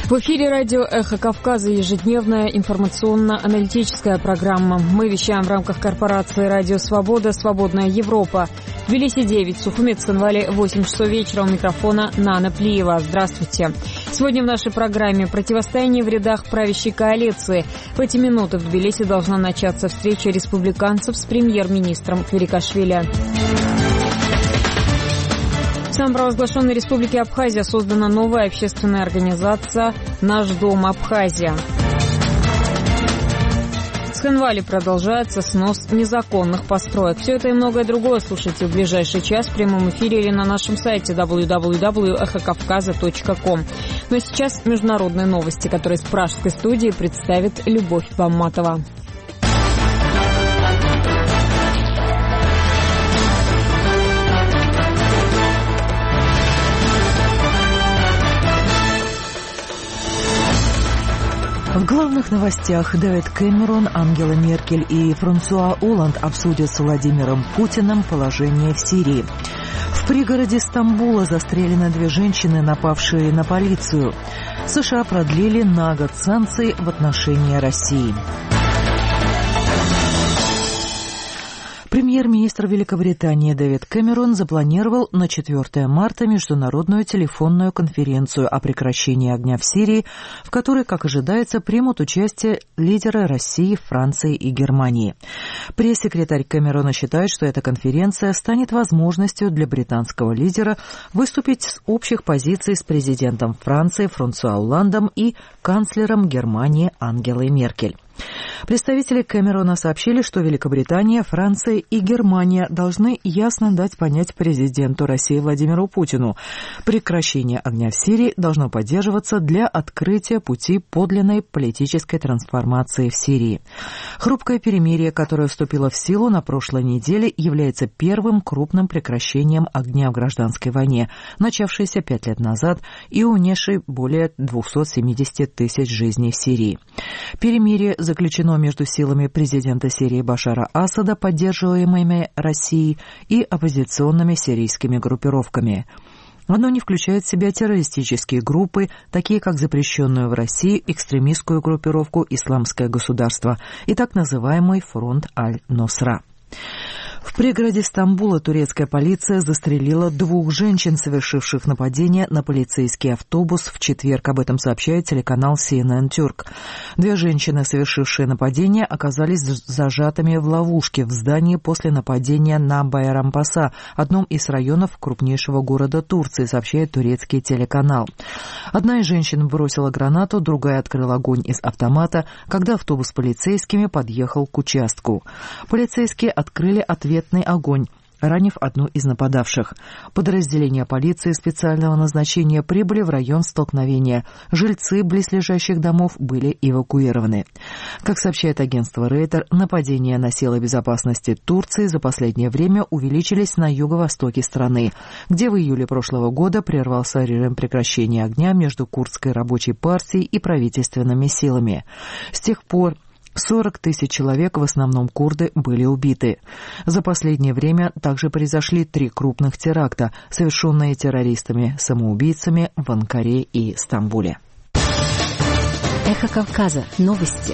В эфире радио «Эхо Кавказа» ежедневная информационно-аналитическая программа. Мы вещаем в рамках корпорации «Радио Свобода», «Свободная Европа». В Тбилиси 9, в Сухумет-Цхинвале 8 часов вечера. У микрофона Нана Плиева. Здравствуйте. Сегодня в нашей программе противостояние в рядах правящей коалиции. В эти минуты в Тбилиси должна начаться встреча республиканцев с премьер-министром Квирикашвили. В самопровозглашенной республике Абхазия создана новая общественная организация «Наш дом Абхазия». В Цхинвале продолжается снос незаконных построек. Все это и многое другое слушайте в ближайший час в прямом эфире или на нашем сайте www.эхокавказа.ком. Ну а сейчас международные новости, которые с пражской студии представит Любовь Бамматова. В главных новостях Дэвид Кэмерон, Ангела Меркель и Франсуа Олланд обсудят с Владимиром Путиным положение в Сирии. В пригороде Стамбула застрелены 2 женщины, напавшие на полицию. США продлили на год санкции в отношении России. Премьер-министр Великобритании Дэвид Кэмерон запланировал на 4 марта международную телефонную конференцию о прекращении огня в Сирии, в которой, как ожидается, примут участие лидеры России, Франции и Германии. Пресс-секретарь Кэмерона считает, что эта конференция станет возможностью для британского лидера выступить с общих позиций с президентом Франции Франсуа Олландом и канцлером Германии Ангелой Меркель. Представители Кэмерона сообщили, что Великобритания, Франция и Германия должны ясно дать понять президенту России Владимиру Путину: прекращение огня в Сирии должно поддерживаться для открытия пути подлинной политической трансформации в Сирии. Хрупкое перемирие, которое вступило в силу на прошлой неделе, является первым крупным прекращением огня в гражданской войне, начавшейся 5 лет назад и унесшей более 270 тысяч жизней в Сирии. Перемирие заключено между силами президента Сирии Башара Асада, поддерживаемыми Россией, и оппозиционными сирийскими группировками. Оно не включает в себя террористические группы, такие как запрещенную в России экстремистскую группировку «Исламское государство» и так называемый фронт Аль-Нусра. В пригороде Стамбула турецкая полиция застрелила 2 женщин, совершивших нападение на полицейский автобус в четверг. Об этом сообщает телеканал CNN Turk. 2 женщины, совершившие нападение, оказались зажатыми в ловушке в здании после нападения на Байрампаса, одном из районов крупнейшего города Турции, сообщает турецкий телеканал. Одна из женщин бросила гранату, другая открыла огонь из автомата, когда автобус с полицейскими подъехал к участку. Полицейские открыли ответный огонь, ранив одну из нападавших. Подразделения полиции специального назначения прибыли в район столкновения. Жильцы близлежащих домов были эвакуированы. Как сообщает агентство Рейтер, нападения на силы безопасности Турции за последнее время увеличились на юго-востоке страны, где в июле прошлого года прервался режим прекращения огня между курдской рабочей партией и правительственными силами. С тех пор 40 тысяч человек, в основном курды, были убиты. За последнее время также произошли 3 крупных теракта, совершенные террористами-самоубийцами в Анкаре и Стамбуле. Эхо Кавказа. Новости.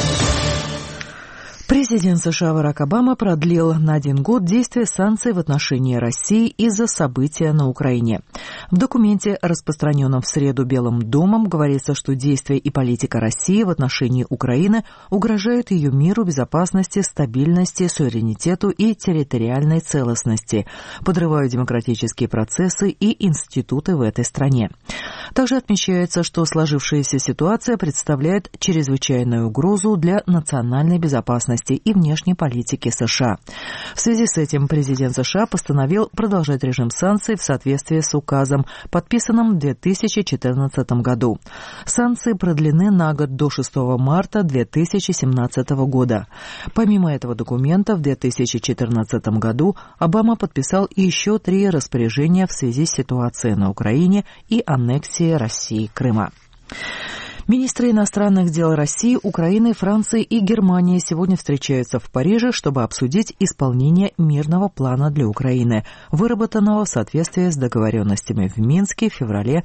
Президент США Барак Обама продлил на 1 год действие санкций в отношении России из-за события на Украине. В документе, распространенном в среду Белым домом, говорится, что действия и политика России в отношении Украины угрожают ее миру, безопасности, стабильности, суверенитету и территориальной целостности, подрывают демократические процессы и институты в этой стране. Также отмечается, что сложившаяся ситуация представляет чрезвычайную угрозу для национальной безопасности и внешней политики США. В связи с этим президент США постановил продолжать режим санкций в соответствии с указом, подписанным в 2014 году. Санкции продлены на год до 6 марта 2017 года. Помимо этого документа, в 2014 году Обама подписал еще 3 распоряжения в связи с ситуацией на Украине и аннексией России Крыма. Министры иностранных дел России, Украины, Франции и Германии сегодня встречаются в Париже, чтобы обсудить исполнение мирного плана для Украины, выработанного в соответствии с договоренностями в Минске в феврале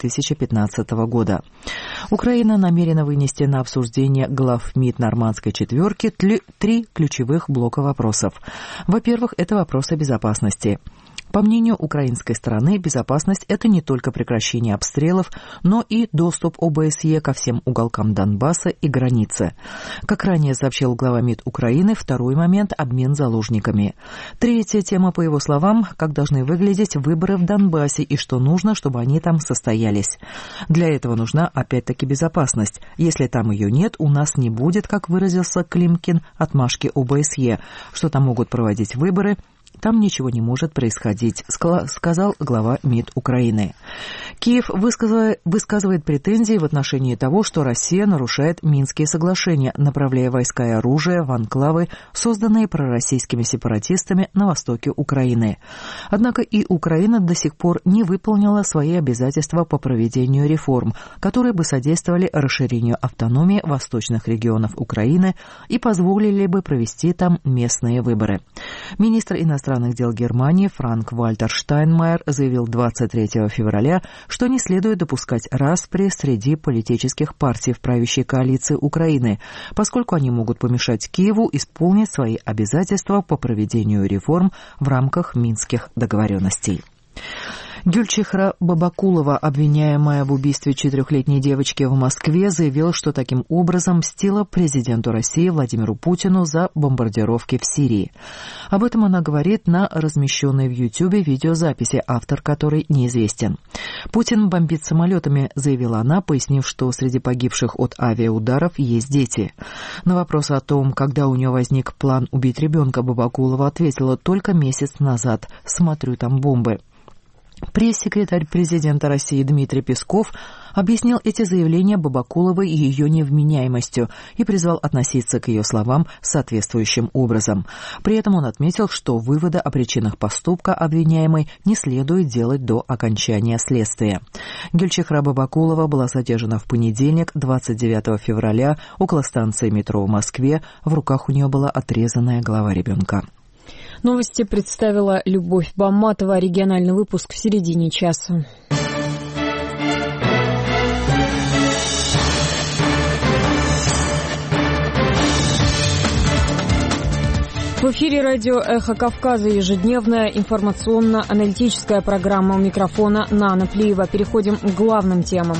2015 года. Украина намерена вынести на обсуждение глав МИД Нормандской четверки 3 ключевых блока вопросов. Во-первых, это вопросы безопасности. По мнению украинской стороны, безопасность – это не только прекращение обстрелов, но и доступ ОБСЕ ко всем уголкам Донбасса и границы. Как ранее сообщил глава МИД Украины, второй момент – обмен заложниками. Третья тема, по его словам, как должны выглядеть выборы в Донбассе и что нужно, чтобы они там состоялись. Для этого нужна опять-таки безопасность. Если там ее нет, у нас не будет, как выразился Климкин, отмашки ОБСЕ, что там могут проводить выборы. Там ничего не может происходить, сказал глава МИД Украины. Киев высказывает претензии в отношении того, что Россия нарушает Минские соглашения, направляя войска и оружие в анклавы, созданные пророссийскими сепаратистами на востоке Украины. Однако и Украина до сих пор не выполнила свои обязательства по проведению реформ, которые бы содействовали расширению автономии восточных регионов Украины и позволили бы провести там местные выборы. Министр иностранных дел Германии Франк-Вальтер Штайнмайер заявил 23 февраля, что не следует допускать распри среди политических партий в правящей коалиции Украины, поскольку они могут помешать Киеву исполнить свои обязательства по проведению реформ в рамках Минских договоренностей. Гюльчихра Бабакулова, обвиняемая в убийстве 4-летней девочки в Москве, заявила, что таким образом мстила президенту России Владимиру Путину за бомбардировки в Сирии. Об этом она говорит на размещенной в Ютьюбе видеозаписи, автор которой неизвестен. «Путин бомбит самолетами», — заявила она, пояснив, что среди погибших от авиаударов есть дети. На вопрос о том, когда у нее возник план убить ребенка, Бабакулова ответила: «Только месяц назад. Смотрю, там бомбы». Пресс-секретарь президента России Дмитрий Песков объяснил эти заявления Бабакуловой ее невменяемостью и призвал относиться к ее словам соответствующим образом. При этом он отметил, что выводы о причинах поступка обвиняемой не следует делать до окончания следствия. Гюльчихра Бабакулова была задержана в понедельник, 29 февраля, около станции метро в Москве. В руках у нее была отрезанная голова ребенка. Новости представила Любовь Баматова. Региональный выпуск в середине часа. В эфире радио «Эхо Кавказа», ежедневная информационно-аналитическая программа. У микрофона Нана Плиева. Переходим к главным темам.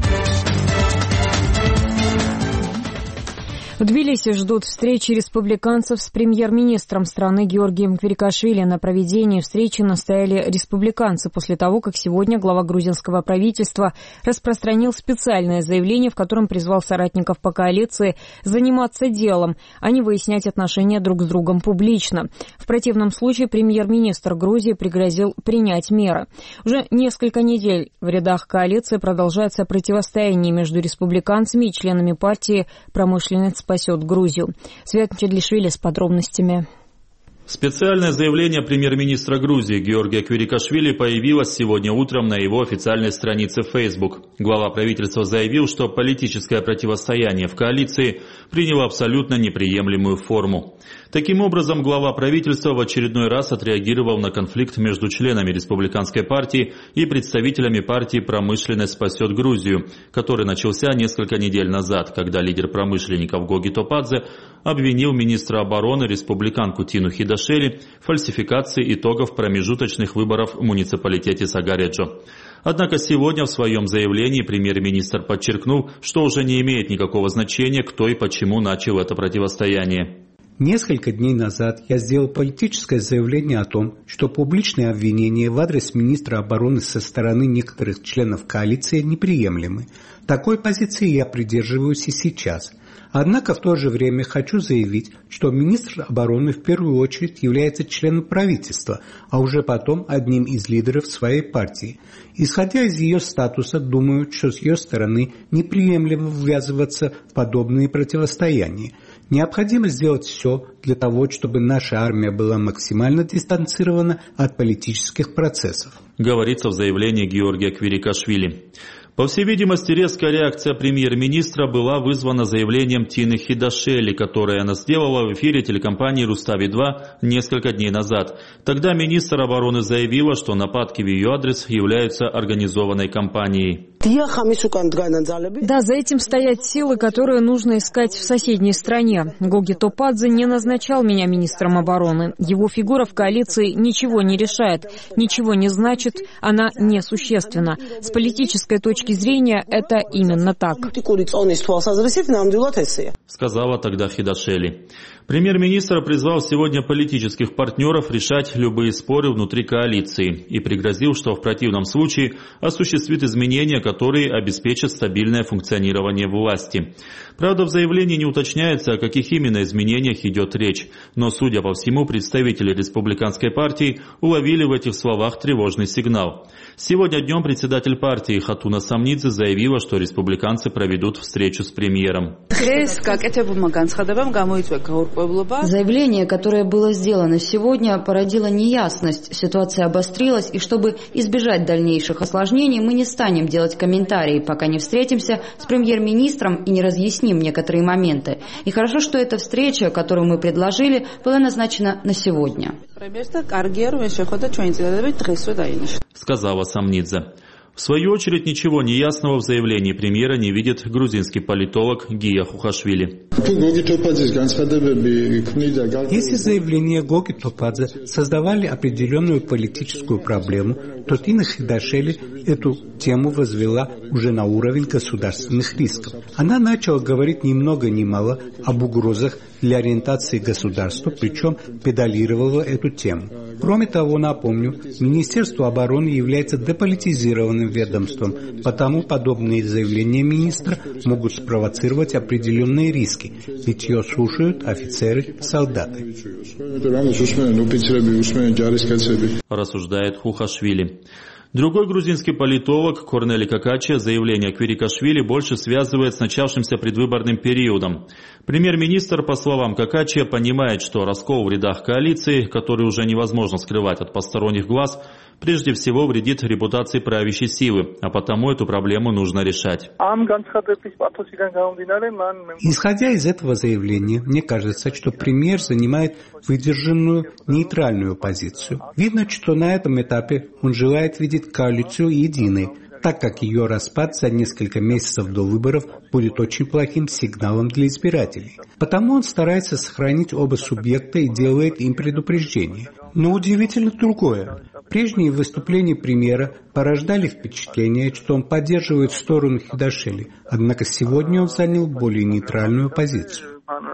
В Тбилиси ждут встречи республиканцев с премьер-министром страны Георгием Квирикашвили. На проведении встречи настояли республиканцы после того, как сегодня глава грузинского правительства распространил специальное заявление, в котором призвал соратников по коалиции заниматься делом, а не выяснять отношения друг с другом публично. В противном случае премьер-министр Грузии пригрозил принять меры. Уже несколько недель в рядах коалиции продолжается противостояние между республиканцами и членами партии «Промышленность спасет Грузию». Свят Чедлишвили с подробностями. Специальное заявление премьер-министра Грузии Георгия Квирикашвили появилось сегодня утром на его официальной странице в Facebook. Глава правительства заявил, что политическое противостояние в коалиции приняло абсолютно неприемлемую форму. Таким образом, глава правительства в очередной раз отреагировал на конфликт между членами республиканской партии и представителями партии «Промышленность спасет Грузию», который начался несколько недель назад, когда лидер промышленников Гоги Топадзе обвинил министра обороны республиканку Тину Хидашели в фальсификации итогов промежуточных выборов в муниципалитете Сагареджо. Однако сегодня в своем заявлении премьер-министр подчеркнул, что уже не имеет никакого значения, кто и почему начал это противостояние. Несколько дней назад я сделал политическое заявление о том, что публичные обвинения в адрес министра обороны со стороны некоторых членов коалиции неприемлемы. Такой позиции я придерживаюсь и сейчас. Однако в то же время хочу заявить, что министр обороны в первую очередь является членом правительства, а уже потом одним из лидеров своей партии. Исходя из ее статуса, думаю, что с ее стороны неприемлемо ввязываться в подобные противостояния. Необходимо сделать все для того, чтобы наша армия была максимально дистанцирована от политических процессов. Говорится в заявлении Георгия Квирикашвили. По всей видимости, резкая реакция премьер-министра была вызвана заявлением Тины Хидашели, которое она сделала в эфире телекомпании «Рустави-2» несколько дней назад. Тогда министр обороны заявила, что нападки в ее адрес являются организованной кампанией. Да, за этим стоят силы, которые нужно искать в соседней стране. Гоги Топадзе не назначал меня министром обороны. Его фигура в коалиции ничего не решает, ничего не значит, она несущественна. С политической точки зрения это именно так. Сказала тогда Хидашели. Премьер-министр призвал сегодня политических партнеров решать любые споры внутри коалиции и пригрозил, что в противном случае осуществит изменения, которые обеспечат стабильное функционирование власти. Правда, в заявлении не уточняется, о каких именно изменениях идет речь, но, судя по всему, представители республиканской партии уловили в этих словах тревожный сигнал. Сегодня днем председатель партии Хатуна Самнидзе заявила, что республиканцы проведут встречу с премьером. Заявление, которое было сделано сегодня, породило неясность. Ситуация обострилась, и чтобы избежать дальнейших осложнений, мы не станем делать комментарии, пока не встретимся с премьер-министром и не разъясним некоторые моменты. И хорошо, что эта встреча, которую мы предложили, была назначена на сегодня. Сказала Самнидзе. В свою очередь, ничего неясного в заявлении премьера не видит грузинский политолог Гия Хухашвили. Если заявления Гоги Топадзе создавали определенную политическую проблему, то Тина Хидашели эту тему возвела уже на уровень государственных рисков. Она начала говорить ни много ни мало об угрозах для ориентации государства, причем педалировала эту тему. Кроме того, напомню, Министерство обороны является деполитизированным ведомством, потому подобные заявления министра могут спровоцировать определенные риски, ведь ее слушают офицеры, солдаты. Рассуждает Хухашвили. Другой грузинский политолог Корнели Какачия заявление Квирикашвили больше связывает с начавшимся предвыборным периодом. Премьер-министр, по словам Какачия, понимает, что раскол в рядах коалиции, который уже невозможно скрывать от посторонних глаз, прежде всего вредит репутации правящей силы, а потому эту проблему нужно решать. Исходя из этого заявления, мне кажется, что премьер занимает выдержанную нейтральную позицию. Видно, что на этом этапе он желает видеть коалицию единой, так как ее распад за несколько месяцев до выборов будет очень плохим сигналом для избирателей. Потому он старается сохранить оба субъекта и делает им предупреждение. Но удивительно другое. Прежние выступления премьера порождали впечатление, что он поддерживает сторону Хидашели, однако сегодня он занял более нейтральную позицию.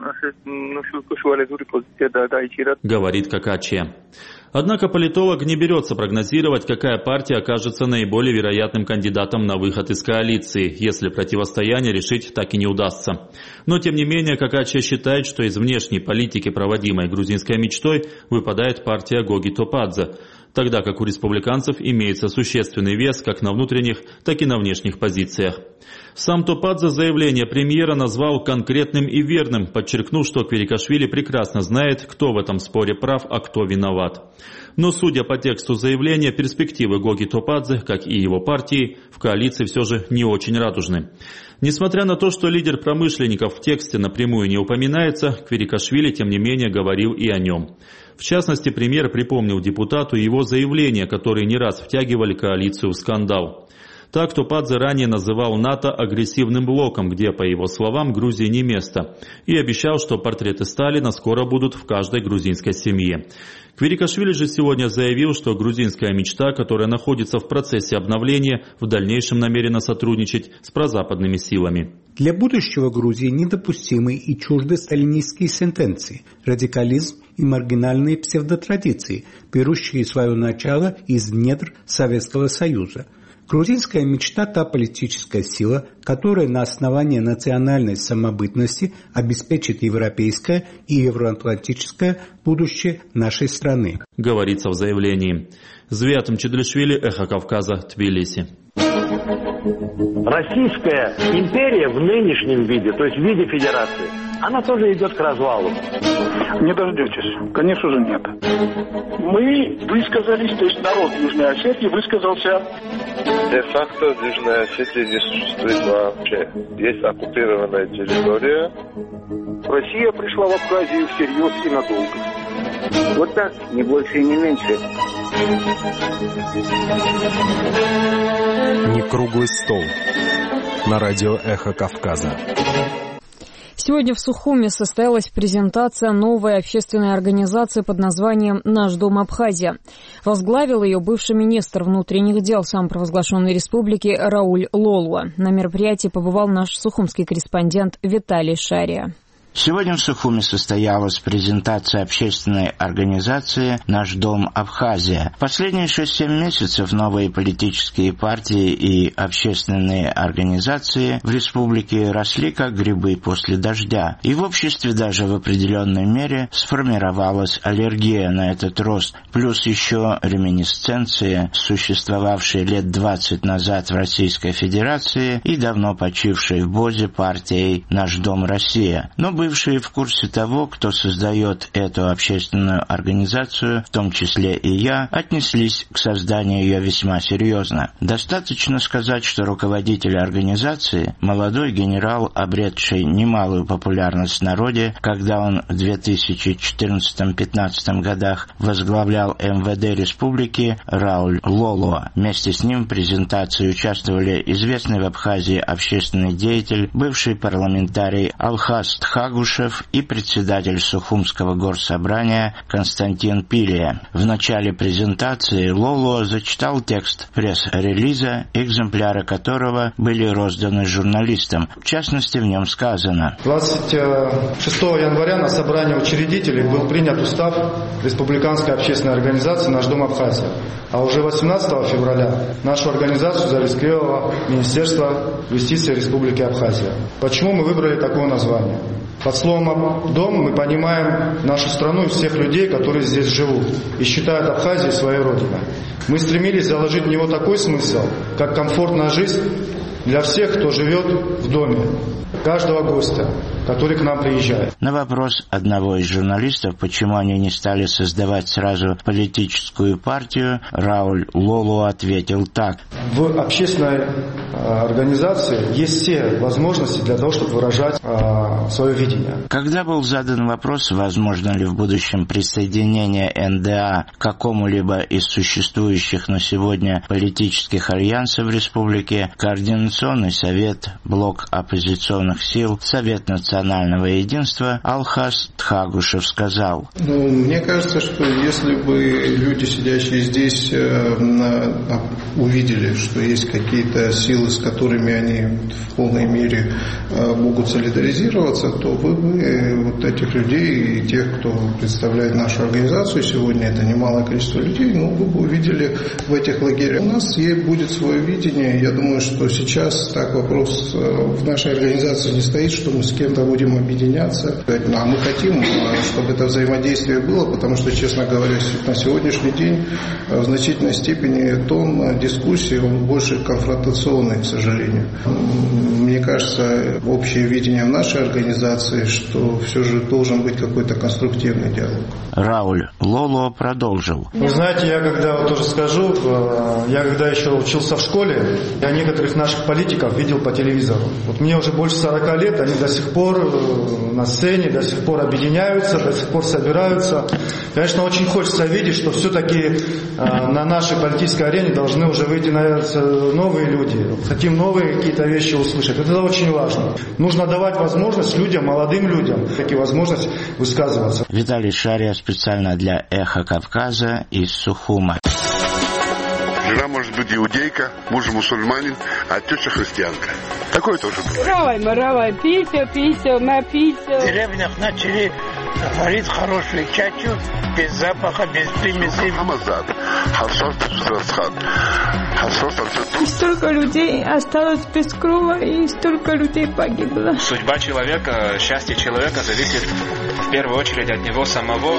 Говорит Какачия. Однако политолог не берется прогнозировать, какая партия окажется наиболее вероятным кандидатом на выход из коалиции, если противостояние решить так и не удастся. Но тем не менее, Какачия считает, что из внешней политики, проводимой грузинской мечтой, выпадает партия Гоги Топадзе, тогда как у республиканцев имеется существенный вес как на внутренних, так и на внешних позициях. Сам Топадзе заявление премьера назвал конкретным и верным, подчеркнув, что Квирикашвили прекрасно знает, кто в этом споре прав, а кто виноват. Но, судя по тексту заявления, перспективы Гоги Топадзе, как и его партии, в коалиции все же не очень радужны. Несмотря на то, что лидер промышленников в тексте напрямую не упоминается, Квирикашвили, тем не менее, говорил и о нем. В частности, премьер припомнил депутату его заявления, которые не раз втягивали коалицию в скандал. Так Топадзе ранее называл НАТО агрессивным блоком, где, по его словам, Грузии не место, и обещал, что портреты Сталина скоро будут в каждой грузинской семье. Квирикашвили же сегодня заявил, что грузинская мечта, которая находится в процессе обновления, в дальнейшем намерена сотрудничать с прозападными силами. Для будущего Грузии недопустимы и чужды сталинистские сентенции, радикализм и маргинальные псевдотрадиции, берущие свое начало из недр Советского Союза. Грузинская мечта – та политическая сила, которая на основании национальной самобытности обеспечит европейское и евроатлантическое будущее нашей страны. Говорится в заявлении. Звиат Мчедлишвили, Эхо Кавказа, Тбилиси. Российская империя в нынешнем виде, то есть в виде федерации, она тоже идет к развалу. Не дождетесь. Конечно же, нет. Мы высказались, то есть народ Южной Осетии высказался. Де-факто в Южной Осетии не существует вообще. Есть оккупированная территория. Россия пришла в Абхазию всерьез и надолго. Вот так, не больше и не меньше. Не круглый стол. На радио «Эхо Кавказа». Сегодня в Сухуме состоялась презентация новой общественной организации под названием «Наш дом Абхазия». Возглавил ее бывший министр внутренних дел самопровозглашенной республики Рауль Лолуа. На мероприятии побывал наш сухумский корреспондент Виталий Шария. Сегодня в Сухуме состоялась презентация общественной организации «Наш дом Абхазия». Последние 6-7 месяцев новые политические партии и общественные организации в республике росли как грибы после дождя. И в обществе даже в определенной мере сформировалась аллергия на этот рост. Плюс еще реминисценции, существовавшие лет 20 назад в Российской Федерации и давно почившей в БОЗе партией «Наш дом Россия». Но бывшие в курсе того, кто создает эту общественную организацию, в том числе и я, отнеслись к созданию ее весьма серьезно. Достаточно сказать, что руководитель организации, молодой генерал, обретший немалую популярность в народе, когда он в 2014-15 годах возглавлял МВД республики, Рауль Лолуа. Вместе с ним в презентации участвовали известный в Абхазии общественный деятель, бывший парламентарий Алхас Тхагушев и председатель Сухумского горсобрания Константин Пилия. В начале презентации Лолуа зачитал текст пресс-релиза, экземпляры которого были розданы журналистам. В частности, в нем сказано: 26 января на собрании учредителей был принят устав Республиканской общественной организации «Наш дом Абхазия», а уже 18 февраля нашу организацию зарегистрировало Министерство юстиции Республики Абхазия. Почему мы выбрали такое название? Под словом «дом» мы понимаем нашу страну и всех людей, которые здесь живут и считают Абхазию своей родиной. Мы стремились заложить в него такой смысл, как комфортная жизнь для всех, кто живет в доме, каждого гостя, который к нам приезжает. На вопрос одного из журналистов, почему они не стали создавать сразу политическую партию, Рауль Лолуа ответил так: в общественной организации есть все возможности для того, чтобы выражать свое видение. Когда был задан вопрос, возможно ли в будущем присоединение НДА к какому-либо из существующих на сегодня политических альянсов в республике, Координационный совет, Блок оппозиционных сил, Совет национального единства, Алхас Тхагушев сказал: мне кажется, что если бы люди, сидящие здесь, увидели, что есть какие-то силы, с которыми они в полной мере могут солидаризироваться, то вы бы вот этих людей и тех, кто представляет нашу организацию сегодня, это немалое количество людей, вы бы увидели в этих лагерях. У нас будет свое видение. Я думаю, что сейчас так вопрос в нашей организации не стоит, что мы с кем-то будем объединяться. А мы хотим, чтобы это взаимодействие было, потому что, честно говоря, на сегодняшний день в значительной степени тон дискуссии, он больше конфронтационный, к сожалению. Мне кажется, общее видение в нашей организации, что все же должен быть какой-то конструктивный диалог. Рауль Лолуа продолжил: вы знаете, я когда тоже скажу, я когда еще учился в школе, я некоторых наших политиков видел по телевизору. Вот мне уже больше 40 лет, они до сих пор на сцене, до сих пор объединяются, до сих пор собираются. Конечно, очень хочется видеть, что все-таки на нашей политической арене должны уже выйти, наверное, новые люди. Хотим новые какие-то вещи услышать. Это очень важно. Нужно давать возможность людям, молодым людям, такие возможности высказываться. Виталий Шария специально для «Эхо Кавказа» из Сухума. Жена может быть иудейка, муж мусульманин, а теща христианка. Такое тоже бывает. Равай, пися, напися. В деревнях начали варить хорошую чачу, без запаха, без примеси. И столько людей осталось без крова, и столько людей погибло. Судьба человека, счастье человека зависит в первую очередь от него самого.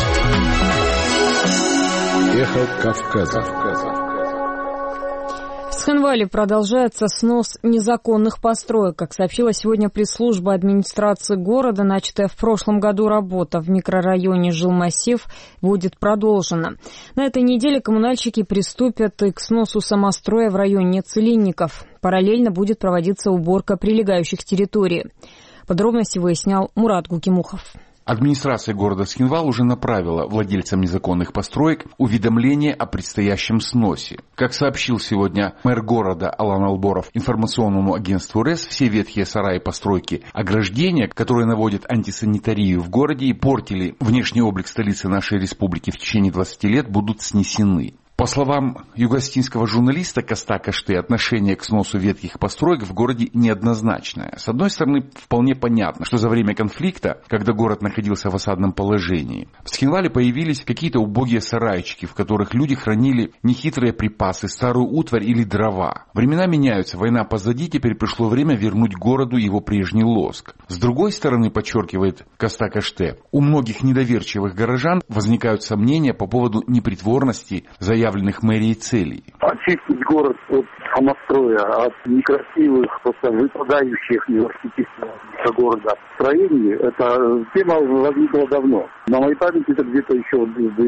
Эхо Кавказа. В В Цхинвале продолжается снос незаконных построек. Как сообщила сегодня пресс-служба администрации города, начатая в прошлом году работа в микрорайоне жилмассив будет продолжена. На этой неделе коммунальщики приступят и к сносу самостроя в районе Целинников. Параллельно будет проводиться уборка прилегающих территорий. Подробности выяснял Мурат Гукимухов. Администрация города Цхинвал уже направила владельцам незаконных построек уведомление о предстоящем сносе. Как сообщил сегодня мэр города Алан Алборов информационному агентству РЭС, все ветхие сараи, постройки, ограждения, которые наводят антисанитарию в городе и портили внешний облик столицы нашей республики в течение 20 лет, будут снесены. По словам югостинского журналиста Коста Каште, отношение к сносу ветхих построек в городе неоднозначное. С одной стороны, вполне понятно, что за время конфликта, когда город находился в осадном положении, в Цхинвале появились какие-то убогие сарайчики, в которых люди хранили нехитрые припасы, старую утварь или дрова. Времена меняются, война позади, теперь пришло время вернуть городу его прежний лоск. С другой стороны, подчеркивает Коста Каште, у многих недоверчивых горожан возникают сомнения по поводу непритворности заявленных мэрией целей. Очистить город от самостроя, от некрасивых, просто выпадающих из архитектуры города строений, эта тема возникла давно. На моей памяти это где-то еще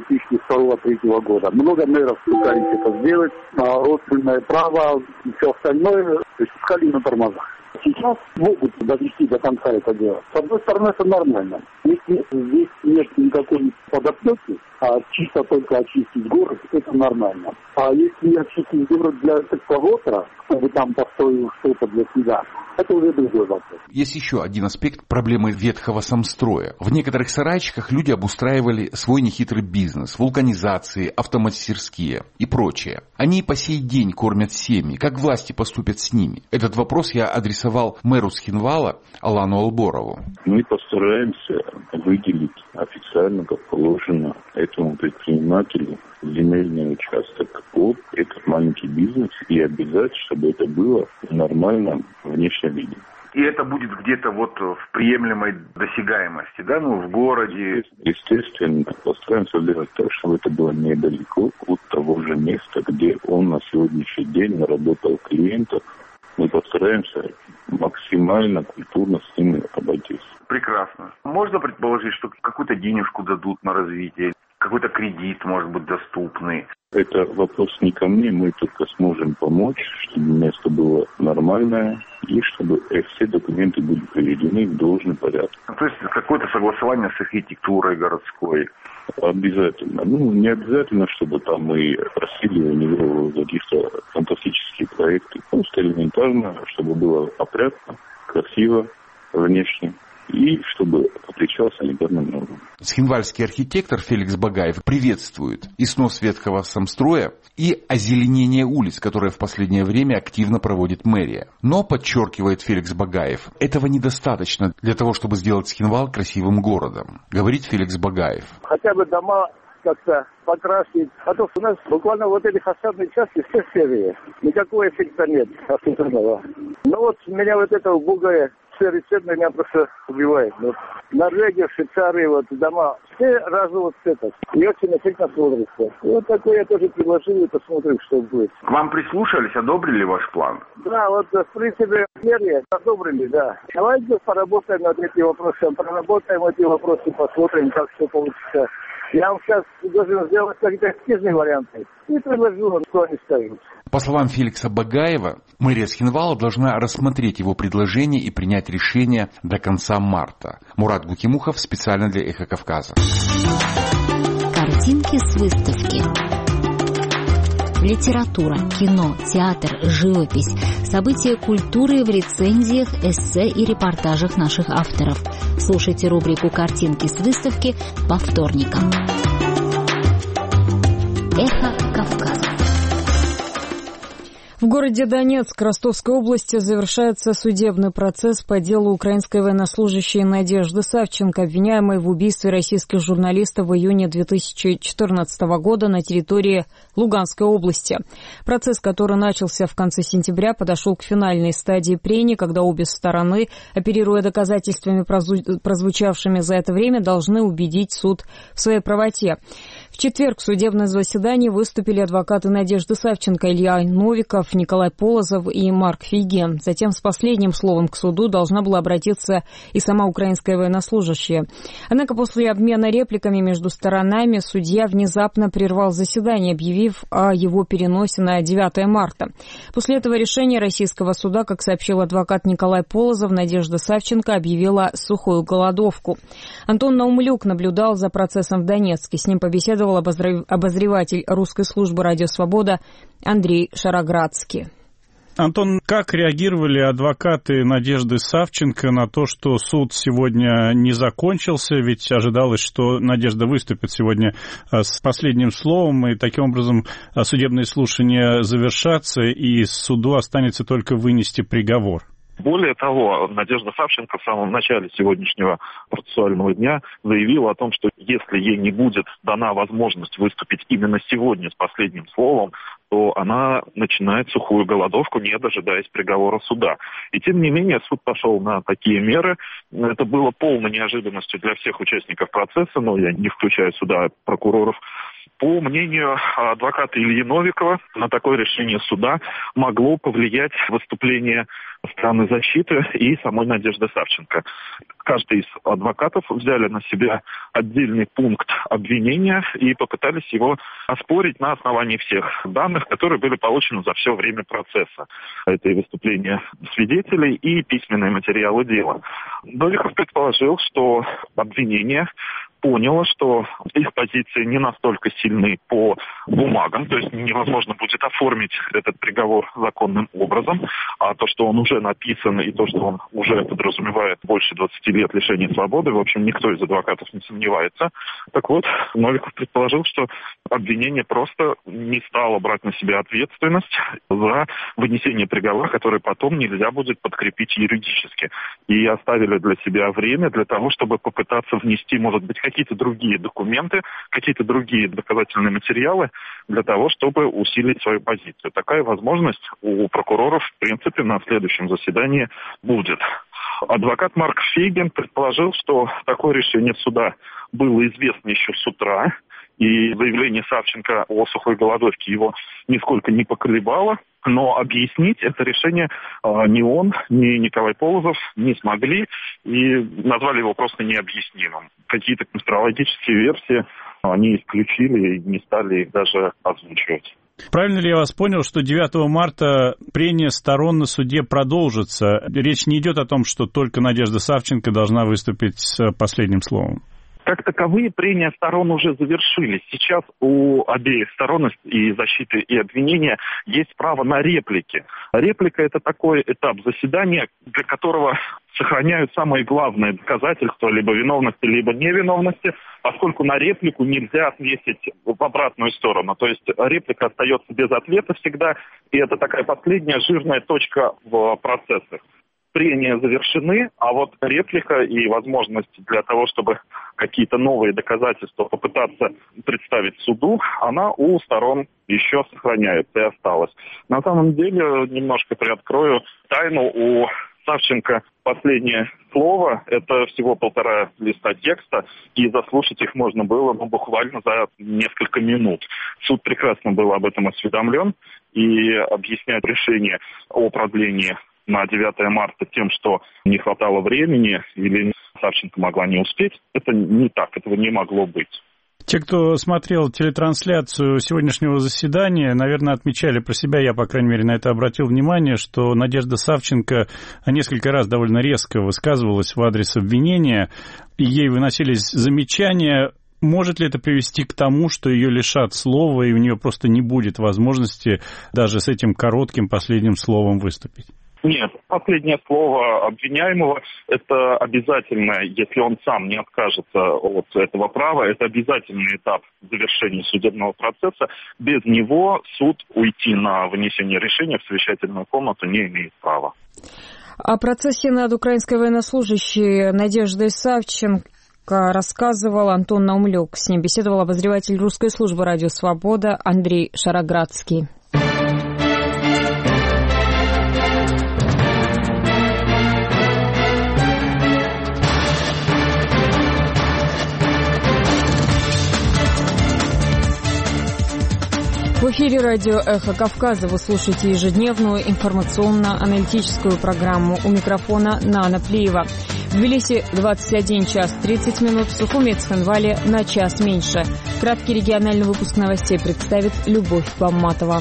с 2002-2003 года. Много мэров пытались это сделать, родственное право и все остальное, то есть пускали на тормозах. Сейчас могут довести до конца это дело. С одной стороны, это нормально. Если здесь нет никакой подоплеки, а чисто только очистить город, это нормально. А если очистить город для кого-то, чтобы там построил что-то для себя, это уже другой вопрос. Есть еще один аспект проблемы ветхого самстроя. В некоторых сарайчиках люди обустраивали свой нехитрый бизнес, вулканизации, автомастерские и прочее. Они и по сей день кормят семьи. Как власти поступят с ними? Этот вопрос я адресовал мэру Цхинвала Алану Алборову. Мы постараемся выделить официально, как положено, этому предпринимателю земельный участок под этот маленький бизнес и обязать, чтобы это было в нормальном внешнем виде. И это будет где-то вот в приемлемой досягаемости, да, в городе. Естественно, постараемся сделать так, чтобы это было недалеко от того же места, где он на сегодняшний день наработал клиентов. Мы постараемся максимально культурно с ними обойтись. Прекрасно. Можно предположить, что какую-то денежку дадут на развитие, какой-то кредит может быть доступный? Это вопрос не ко мне, мы только сможем помочь, чтобы место было нормальное и чтобы все документы были приведены в должный порядок. То есть какое-то согласование с архитектурой городской? Обязательно. Не обязательно, чтобы там мы просили у него каких-то фантастические проекты. Просто элементарно, чтобы было опрятно, красиво внешне. И чтобы отвечал санитарным нормам. Цхинвальский архитектор Феликс Багаев приветствует и снос ветхого самстроя, и озеленение улиц, которое в последнее время активно проводит мэрия. Но, подчеркивает Феликс Багаев, этого недостаточно для того, чтобы сделать Цхинвал красивым городом. Говорит Феликс Багаев. Хотя бы дома как-то покрасить. А то у нас буквально вот эти фасадные части все серые. Никакого эффекта нет осветленного. Но вот меня вот это убогое серый цвет меня просто убивает. Вот. Норвегия, Швейцария, вот дома, все разы вот это. И очень эффектно смотрится. И вот такое я тоже предложил, и посмотрим, что будет. К вам прислушались, одобрили ваш план? Да, вот в принципе меры одобрили, да. Давайте поработаем над этим вопросом, проработаем эти вопросы, посмотрим, как все получится. Я вам сейчас должен сделать какие-то эскизные варианты и предложу, что они скажут. По словам Феликса Багаева, мэрия Цхинвала должна рассмотреть его предложение и принять решение до конца марта. Мурат Гукимухов специально для «Эхо Кавказа». Картинки с выставки. Литература, кино, театр, живопись, события культуры в рецензиях, эссе и репортажах наших авторов. Слушайте рубрику «Картинки с выставки» по вторникам. Эхо Кавказа. В городе Донецк Ростовской области завершается судебный процесс по делу украинской военнослужащей Надежды Савченко, обвиняемой в убийстве российских журналистов в июне 2014 года на территории Луганской области. Процесс, который начался в конце сентября, подошел к финальной стадии прений, когда обе стороны, оперируя доказательствами, прозвучавшими за это время, должны убедить суд в своей правоте. В четверг в судебном заседании выступили адвокаты Надежды Савченко, Илья Новиков, Николай Полозов и Марк Фейген. Затем с последним словом к суду должна была обратиться и сама украинская военнослужащая. Однако после обмена репликами между сторонами судья внезапно прервал заседание, объявив о его переносе на 9 марта. После этого решения российского суда, как сообщил адвокат Николай Полозов, Надежда Савченко объявила сухую голодовку. Антон Наумлюк наблюдал за процессом в Донецке. С ним побеседовал обозреватель русской службы «Радио Свобода» Андрей Шароградский. Антон, как реагировали адвокаты Надежды Савченко на то, что суд сегодня не закончился? Ведь ожидалось, что Надежда выступит сегодня с последним словом, и таким образом судебные слушания завершатся, и суду останется только вынести приговор. Более того, Надежда Савченко в самом начале сегодняшнего процессуального дня заявила о том, что если ей не будет дана возможность выступить именно сегодня с последним словом, то она начинает сухую голодовку, не дожидаясь приговора суда. И тем не менее суд пошел на такие меры. Это было полной неожиданностью для всех участников процесса, но я не включаю сюда прокуроров. По мнению адвоката Ильи Новикова, на такое решение суда могло повлиять выступление стороны защиты и самой Надежды Савченко. Каждый из адвокатов взяли на себя отдельный пункт обвинения и попытались его оспорить на основании всех данных, которые были получены за все время процесса. Это и выступления свидетелей, и письменные материалы дела. Новиков предположил, что обвинение поняло, что их позиции не настолько сильны по бумагам, то есть невозможно будет оформить этот приговор законным образом, а то, что он уже написан и то, что он уже подразумевает больше 20 лет лишения свободы, в общем, никто из адвокатов не сомневается. Так вот, Новиков предположил, что обвинение просто не стало брать на себя ответственность за вынесение приговора, который потом нельзя будет подкрепить юридически. И оставили для себя время для того, чтобы попытаться внести, может быть, какие-то другие документы, какие-то другие доказательные материалы для того, чтобы усилить свою позицию. Такая возможность у прокуроров, в принципе, на следующем заседании будет. Адвокат Марк Фейген предположил, что такое решение суда было известно еще с утра, и заявление Савченко о сухой голодовке его нисколько не поколебало, но объяснить это решение ни он, ни Николай Полозов не смогли и назвали его просто необъяснимым. Какие-то конспирологические версии они исключили и не стали их даже озвучивать. Правильно ли я вас понял, что 9 марта прения сторон на суде продолжится? Речь не идет о том, что только Надежда Савченко должна выступить с последним словом. Как таковые прения сторон уже завершились. Сейчас у обеих сторон, и защиты, и обвинения, есть право на реплики. Реплика – это такой этап заседания, для которого сохраняют самые главные доказательства либо виновности, либо невиновности, поскольку на реплику нельзя ответить в обратную сторону. То есть реплика остается без ответа всегда, и это такая последняя жирная точка в процессах. Прения завершены, а вот реплика и возможность для того, чтобы какие-то новые доказательства попытаться представить суду, она у сторон еще сохраняется и осталась. На самом деле, немножко приоткрою тайну, у Савченко последнее слово, это всего 1,5 листа текста, и заслушать их можно было буквально за несколько минут. Суд прекрасно был об этом осведомлен, и объяснять решение о продлении на 9 марта тем, что не хватало времени или Савченко могла не успеть, это не так, этого не могло быть. Те, кто смотрел телетрансляцию сегодняшнего заседания, наверное, отмечали про себя, я, по крайней мере, на это обратил внимание, что Надежда Савченко несколько раз довольно резко высказывалась в адрес обвинения, и ей выносились замечания. Может ли это привести к тому, что ее лишат слова, и у нее просто не будет возможности даже с этим коротким последним словом выступить? Нет, последнее слово обвиняемого – это обязательно, если он сам не откажется от этого права, это обязательный этап завершения судебного процесса. Без него суд уйти на вынесение решения в совещательную комнату не имеет права. О процессе над украинской военнослужащей Надеждой Савченко рассказывал Антон Наумлюк. С ним беседовал обозреватель русской службы «Радио Свобода» Андрей Шароградский. В эфире радио «Эхо Кавказа». Вы слушаете ежедневную информационно-аналитическую программу. У микрофона Нана Плиева. В Тбилиси 21 час 30 минут, в Сухуме и Цхинвале на час меньше. Краткий региональный выпуск новостей представит Любовь Бамматова.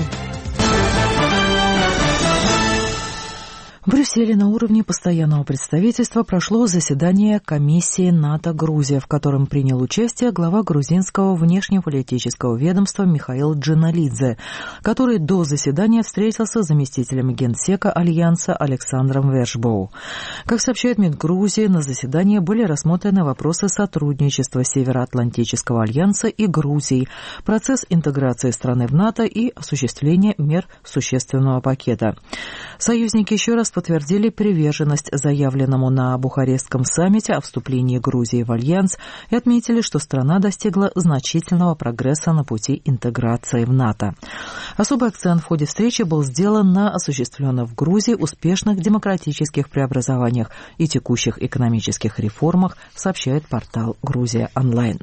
В Брюсселе на уровне постоянного представительства прошло заседание комиссии НАТО-Грузия, в котором принял участие глава грузинского внешнеполитического ведомства Михаил Джаналидзе, который до заседания встретился с заместителем генсека Альянса Александром Вершбоу. Как сообщает МИД Грузии, на заседании были рассмотрены вопросы сотрудничества Североатлантического альянса и Грузии, процесс интеграции страны в НАТО и осуществление мер существенного пакета. Союзники еще раз подтвердили приверженность заявленному на Бухарестском саммите о вступлении Грузии в Альянс и отметили, что страна достигла значительного прогресса на пути интеграции в НАТО. Особый акцент в ходе встречи был сделан на осуществленных в Грузии успешных демократических преобразованиях и текущих экономических реформах, сообщает портал «Грузия онлайн».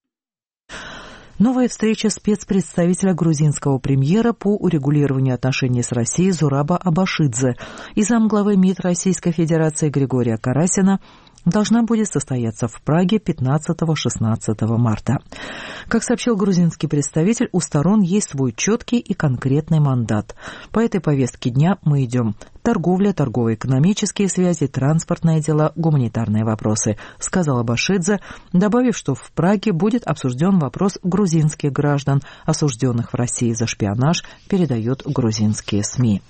Новая встреча спецпредставителя грузинского премьера по урегулированию отношений с Россией Зураба Абашидзе и замглавы МИД Российской Федерации Григория Карасина должна будет состояться в Праге 15-16 марта. Как сообщил грузинский представитель, у сторон есть свой четкий и конкретный мандат. По этой повестке дня мы идем: торговля, торгово-экономические связи, транспортные дела, гуманитарные вопросы, сказал Абашидзе, добавив, что в Праге будет обсужден вопрос грузинских граждан, осужденных в России за шпионаж, передают грузинские СМИ.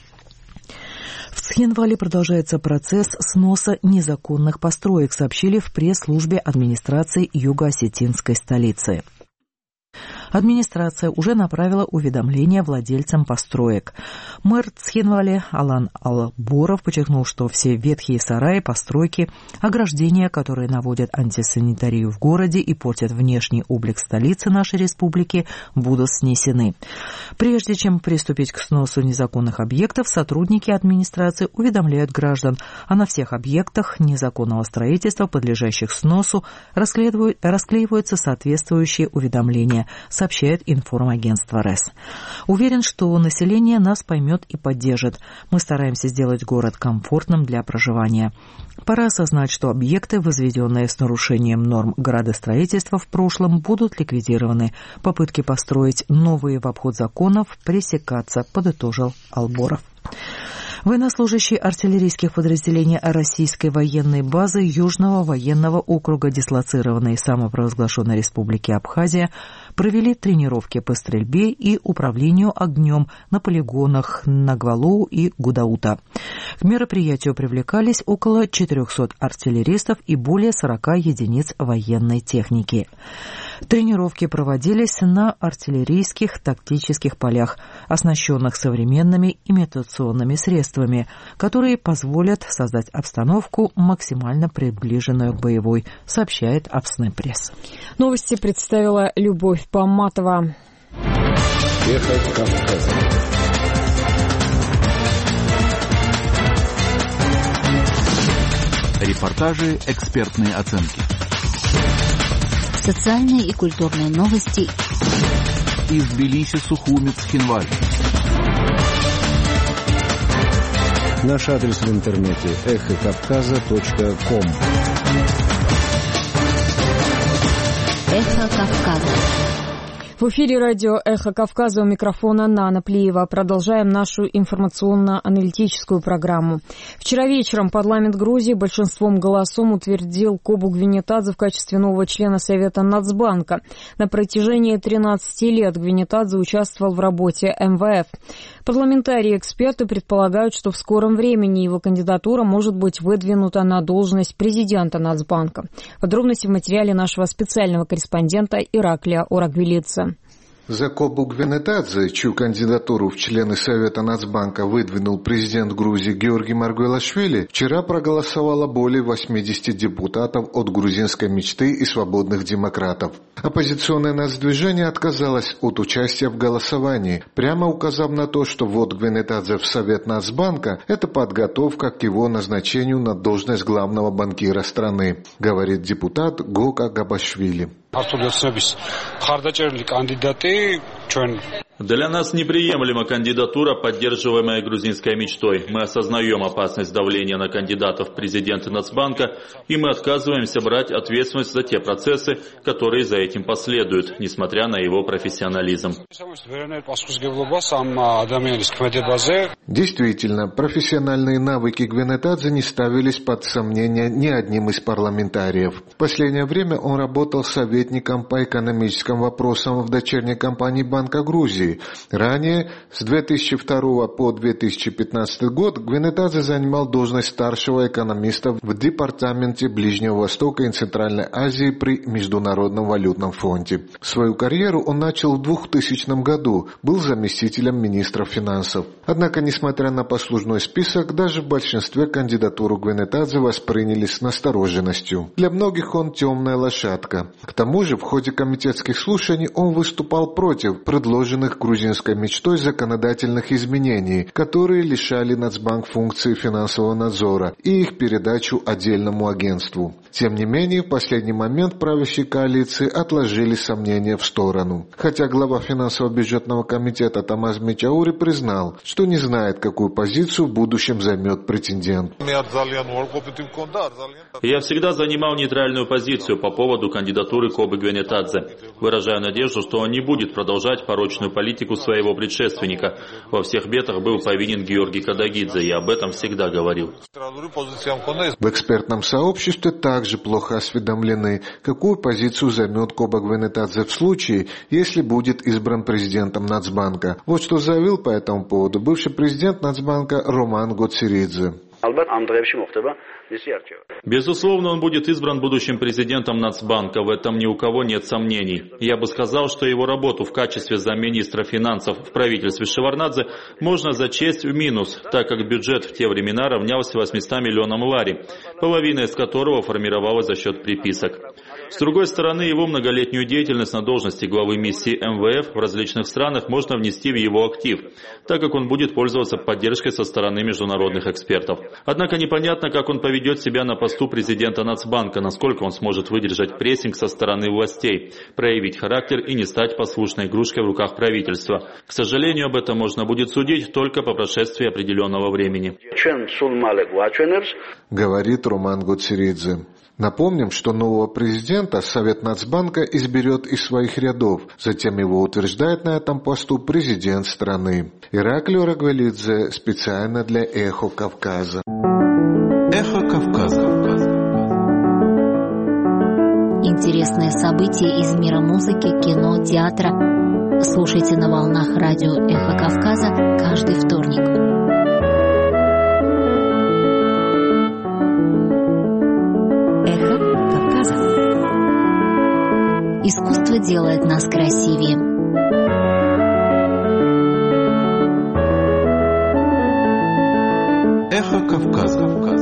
В Цхинвале продолжается процесс сноса незаконных построек, сообщили в пресс-службе администрации юго-осетинской столицы. Администрация уже направила уведомление владельцам построек. Мэр Цхинвале Алан Алборов подчеркнул, что все ветхие сараи, постройки, ограждения, которые наводят антисанитарию в городе и портят внешний облик столицы нашей республики, будут снесены. Прежде чем приступить к сносу незаконных объектов, сотрудники администрации уведомляют граждан, а на всех объектах незаконного строительства, подлежащих сносу, расклеиваются соответствующие уведомления, сообщает информагентство РЭС. Уверен, что население нас поймет и поддержит. Мы стараемся сделать город комфортным для проживания. Пора осознать, что объекты, возведенные с нарушением норм градостроительства в прошлом, будут ликвидированы. Попытки построить новые в обход законов пресекаться, подытожил Алборов. Военнослужащие артиллерийских подразделений российской военной базы Южного военного округа, дислоцированной в самопровозглашенной республике Абхазия, провели тренировки по стрельбе и управлению огнем на полигонах Нагвалоу и Гудаута. К мероприятию привлекались около 400 артиллеристов и более 40 единиц военной техники. Тренировки проводились на артиллерийских тактических полях, оснащенных современными имитационными средствами, которые позволят создать обстановку, максимально приближенную к боевой, сообщает Апснепресс. Новости представила Любовь Бамматова. Эхо Кавказа. Репортажи, экспертные оценки. Социальные и культурные новости из Тбилиси, Сухуми, Цхинвале. Наш адрес в интернете эхокавказа.ком. Эхо Кавказа. В эфире радио «Эхо Кавказа», у микрофона Нана Плиева. Продолжаем нашу информационно-аналитическую программу. Вчера вечером парламент Грузии большинством голосов утвердил Кобу Гвинетадзе в качестве нового члена Совета Нацбанка. На протяжении 13 лет Гвинетадзе участвовал в работе МВФ. Парламентарии и эксперты предполагают, что в скором времени его кандидатура может быть выдвинута на должность президента Нацбанка. Подробности в материале нашего специального корреспондента Ираклия Орагвилица. За Кобу Гвинетадзе, чью кандидатуру в члены Совета Нацбанка выдвинул президент Грузии Георгий Маргвелашвили, вчера проголосовало более 80 депутатов от грузинской мечты и свободных демократов. Оппозиционное нацдвижение отказалось от участия в голосовании, прямо указав на то, что ввод Гвинетадзе в Совет Нацбанка – это подготовка к его назначению на должность главного банкира страны, говорит депутат Гока Габашвили. Для нас неприемлема кандидатура, поддерживаемая грузинской мечтой. Мы осознаем опасность давления на кандидатов в президенты Нацбанка, и мы отказываемся брать ответственность за те процессы, которые за этим последуют, несмотря на его профессионализм. Действительно, профессиональные навыки Гвинетадзе не ставились под сомнение ни одним из парламентариев. В последнее время он работал советником по экономическим вопросам в дочерней компании Банка Грузии. Ранее, с 2002 по 2015 год, Гвинетадзе занимал должность старшего экономиста в Департаменте Ближнего Востока и Центральной Азии при Международном валютном фонде. Свою карьеру он начал в 2000 году, был заместителем министра финансов. Однако, несмотря на послужной список, даже в большинстве кандидатуру Гвинетадзе восприняли с настороженностью. Для многих он темная лошадка. К тому же, в ходе комитетских слушаний он выступал против предложенных грузинской мечтой законодательных изменений, которые лишали Нацбанк функции финансового надзора и их передачу отдельному агентству. Тем не менее, в последний момент правящей коалиции отложили сомнения в сторону. Хотя глава финансово-бюджетного комитета Тамаз Мичаури признал, что не знает, какую позицию в будущем займет претендент. Я всегда занимал нейтральную позицию по поводу кандидатуры Кобы Гвинетадзе. Выражаю надежду, что он не будет продолжать порочную политику своего предшественника. Во всех бедах был повинен Георгий Кадагидзе, я об этом всегда говорил. В экспертном сообществе также плохо осведомлены, какую позицию займет Коба Гвинетадзе в случае, если будет избран президентом Нацбанка. Вот что заявил по этому поводу бывший президент Нацбанка Роман Гоциридзе. Безусловно, он будет избран будущим президентом Нацбанка, в этом ни у кого нет сомнений. Я бы сказал, что его работу в качестве замминистра финансов в правительстве Шеварднадзе можно зачесть в минус, так как бюджет в те времена равнялся 800 миллионам лари, половина из которого формировалась за счет приписок. С другой стороны, его многолетнюю деятельность на должности главы миссии МВФ в различных странах можно внести в его актив, так как он будет пользоваться поддержкой со стороны международных экспертов. Однако непонятно, как он поведет себя на посту президента Нацбанка, насколько он сможет выдержать прессинг со стороны властей, проявить характер и не стать послушной игрушкой в руках правительства. К сожалению, об этом можно будет судить только по прошествии определенного времени. Говорит Роман Гоциридзе. Напомним, что нового президента Совет Нацбанка изберет из своих рядов, затем его утверждает на этом посту президент страны. Ираклий Рагвелидзе специально для «Эхо Кавказа». «Эхо Кавказа». Интересные события из мира музыки, кино, театра. Слушайте на волнах радио «Эхо Кавказа» каждый вторник. Искусство делает нас красивее. Эхо Кавказа.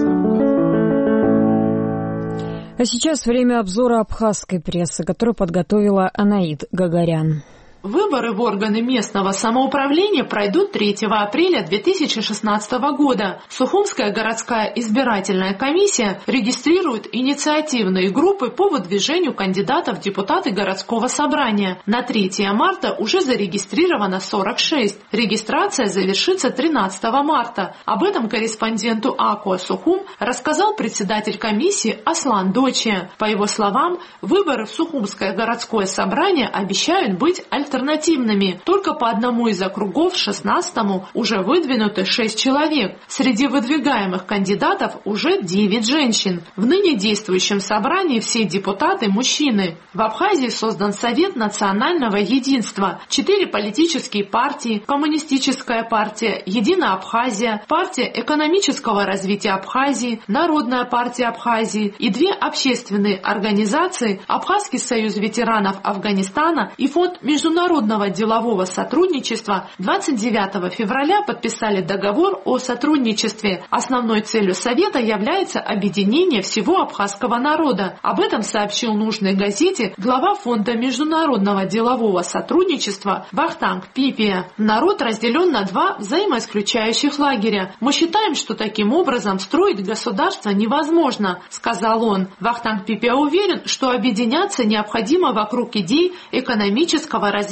А сейчас время обзора абхазской прессы, которую подготовила Анаид Гагарян. Выборы в органы местного самоуправления пройдут 3 апреля 2016 года. Сухумская городская избирательная комиссия регистрирует инициативные группы по выдвижению кандидатов в депутаты городского собрания. На 3 марта уже зарегистрировано 46. Регистрация завершится 13 марта. Об этом корреспонденту АКО Сухум рассказал председатель комиссии Аслан Дочия. По его словам, выборы в Сухумское городское собрание обещают быть альтернативными. Только по одному из округов, 16-му, уже выдвинуты 6 человек. Среди выдвигаемых кандидатов уже 9 женщин. В ныне действующем собрании все депутаты – мужчины. В Абхазии создан Совет национального единства. 4 политические партии – Коммунистическая партия, Единая Абхазия, Партия экономического развития Абхазии, Народная партия Абхазии и 2 общественные организации – Абхазский союз ветеранов Афганистана и Фонд международного делового сотрудничества 29 февраля подписали договор о сотрудничестве. Основной целью Совета является объединение всего абхазского народа. Об этом сообщил нужной газете глава Фонда международного делового сотрудничества Вахтанг Пипия. Народ разделен на 2 взаимоисключающих лагеря. Мы считаем, что таким образом строить государство невозможно, сказал он. Вахтанг Пипия уверен, что объединяться необходимо вокруг идей экономического развития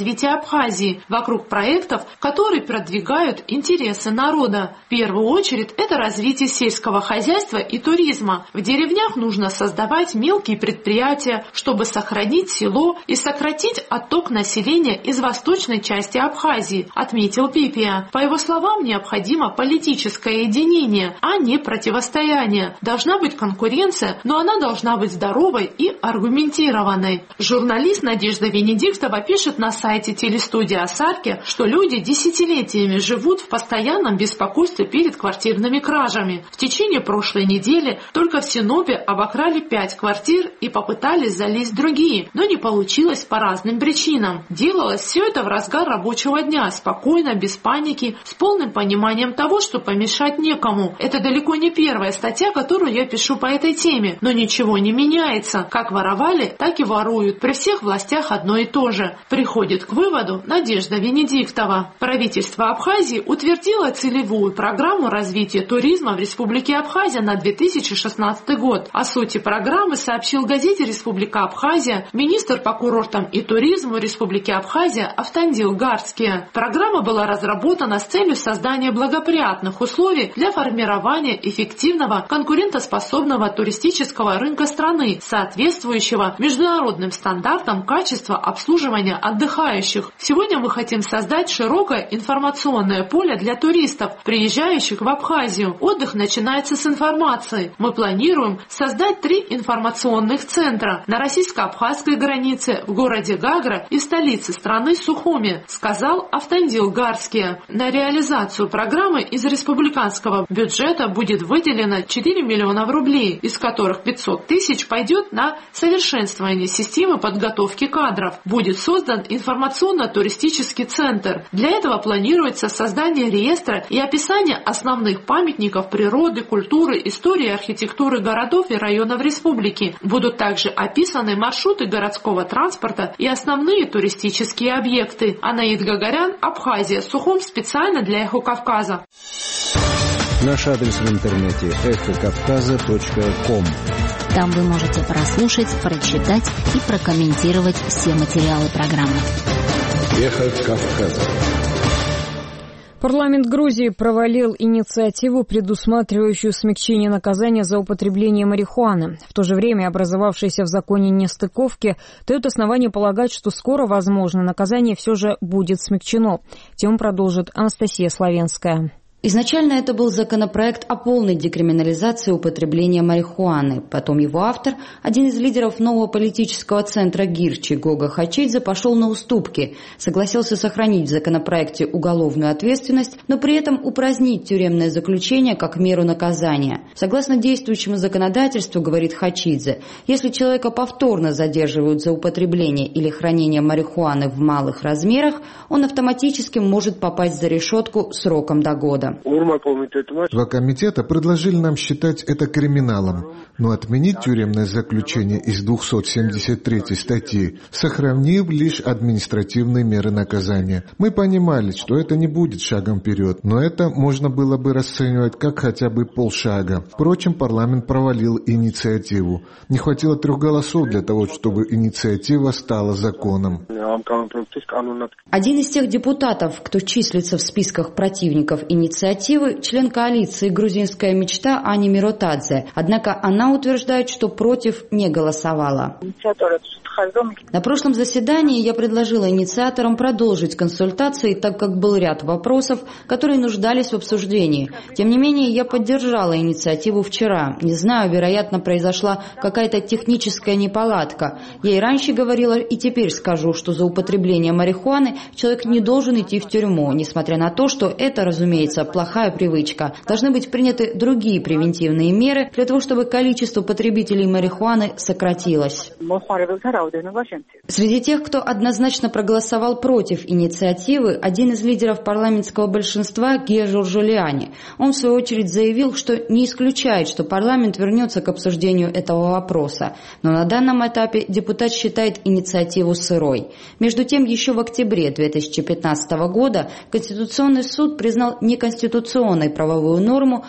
развития Абхазии вокруг проектов, которые продвигают интересы народа. В первую очередь это развитие сельского хозяйства и туризма. В деревнях нужно создавать мелкие предприятия, чтобы сохранить село и сократить отток населения из восточной части Абхазии, отметил Пипия. По его словам, необходимо политическое единение, а не противостояние. Должна быть конкуренция, но она должна быть здоровой и аргументированной. Журналист Надежда Венедиктова пишет на сайте телестудии «Осарки», что люди десятилетиями живут в постоянном беспокойстве перед квартирными кражами. В течение прошлой недели только в Синопе обокрали 5 квартир и попытались залезть другие, но не получилось по разным причинам. Делалось все это в разгар рабочего дня, спокойно, без паники, с полным пониманием того, что помешать некому. Это далеко не первая статья, которую я пишу по этой теме, но ничего не меняется. Как воровали, так и воруют. При всех властях одно и то же. Приходит к выводу Надежда Венедиктова. Правительство Абхазии утвердило целевую программу развития туризма в Республике Абхазия на 2016 год. О сути программы сообщил газете «Республика Абхазия» министр по курортам и туризму Республики Абхазия Автандил Гарския. Программа была разработана с целью создания благоприятных условий для формирования эффективного конкурентоспособного туристического рынка страны, соответствующего международным стандартам качества обслуживания отдыхающих. Сегодня мы хотим создать широкое информационное поле для туристов, приезжающих в Абхазию. Отдых начинается с информации. Мы планируем создать 3 информационных центра на российско-абхазской границе, в городе Гагра и столице страны Сухуми, сказал Автандил Гарский. На реализацию программы из республиканского бюджета будет выделено 4 миллиона рублей, из которых 500 тысяч пойдет на совершенствование системы подготовки кадров. Будет создан информационно-туристический центр. Для этого планируется создание реестра и описание основных памятников природы, культуры, истории и архитектуры городов и районов республики. Будут также описаны маршруты городского транспорта и основные туристические объекты. Анаид Гагарян, Абхазия, Сухум, специально для «Эхо Кавказа». Наш адрес в интернете эхокавказа.ком. Там вы можете прослушать, прочитать и прокомментировать все материалы программы. Эхо Кавказа. Парламент Грузии провалил инициативу, предусматривающую смягчение наказания за употребление марихуаны. В то же время образовавшиеся в законе нестыковки дают основание полагать, что скоро, возможно, наказание все же будет смягчено. Тему продолжит Анастасия Славенская. Изначально это был законопроект о полной декриминализации употребления марихуаны. Потом его автор, один из лидеров нового политического центра Гирчи, Гога Хачидзе, пошел на уступки, согласился сохранить в законопроекте уголовную ответственность, но при этом упразднить тюремное заключение как меру наказания. Согласно действующему законодательству, говорит Хачидзе, если человека повторно задерживают за употребление или хранение марихуаны в малых размерах, он автоматически может попасть за решетку сроком до года. Два комитета предложили нам считать это криминалом, но отменить тюремное заключение из 273 статьи, сохранив лишь административные меры наказания. Мы понимали, что это не будет шагом вперед, но это можно было бы расценивать как хотя бы полшага. Впрочем, парламент провалил инициативу. Не хватило 3 голосов для того, чтобы инициатива стала законом. Один из тех депутатов, кто числится в списках противников инициативы, член коалиции «Грузинская мечта» Ани Миротадзе. Однако она утверждает, что против не голосовала. На прошлом заседании я предложила инициаторам продолжить консультации, так как был ряд вопросов, которые нуждались в обсуждении. Тем не менее, я поддержала инициативу вчера. Не знаю, вероятно, произошла какая-то техническая неполадка. Я и раньше говорила, и теперь скажу, что за употребление марихуаны человек не должен идти в тюрьму, несмотря на то, что это, разумеется, плохая привычка. Должны быть приняты другие превентивные меры для того, чтобы количество потребителей марихуаны сократилось. Среди тех, кто однозначно проголосовал против инициативы, один из лидеров парламентского большинства Гежур Жулиани. Он, в свою очередь, заявил, что не исключает, что парламент вернется к обсуждению этого вопроса. Но на данном этапе депутат считает инициативу сырой. Между тем, еще в октябре 2015 года Конституционный суд признал неконституционной правовую норму,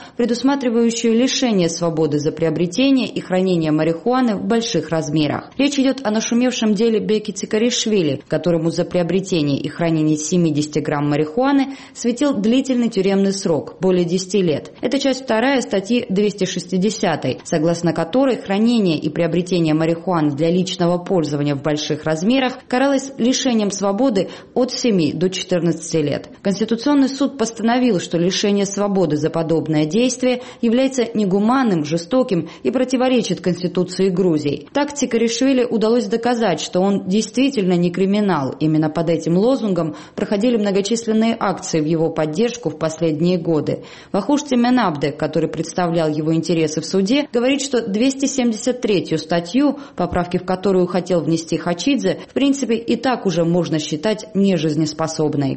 предусматривающую лишение свободы за приобретение и хранение марихуаны в больших размерах. Речь идет о нашумевшем деле Беки Цикаришвили, которому за приобретение и хранение 70 грамм марихуаны светил длительный тюремный срок – более 10 лет. Это часть 2 статьи 260, согласно которой хранение и приобретение марихуаны для личного пользования в больших размерах каралось лишением свободы от 7 до 14 лет. Конституционный суд постановил, что лишение свободы за подобное действие является негуманным, жестоким и противоречит Конституции Грузии. Так Цикаришвили удалось доказать, что он действительно не криминал. Именно под этим лозунгом проходили многочисленные акции в его поддержку в последние годы. Вахуш Цеменабде, который представлял его интересы в суде, говорит, что 273-ю статью, поправки в которую хотел внести Хачидзе, в принципе и так уже можно считать нежизнеспособной.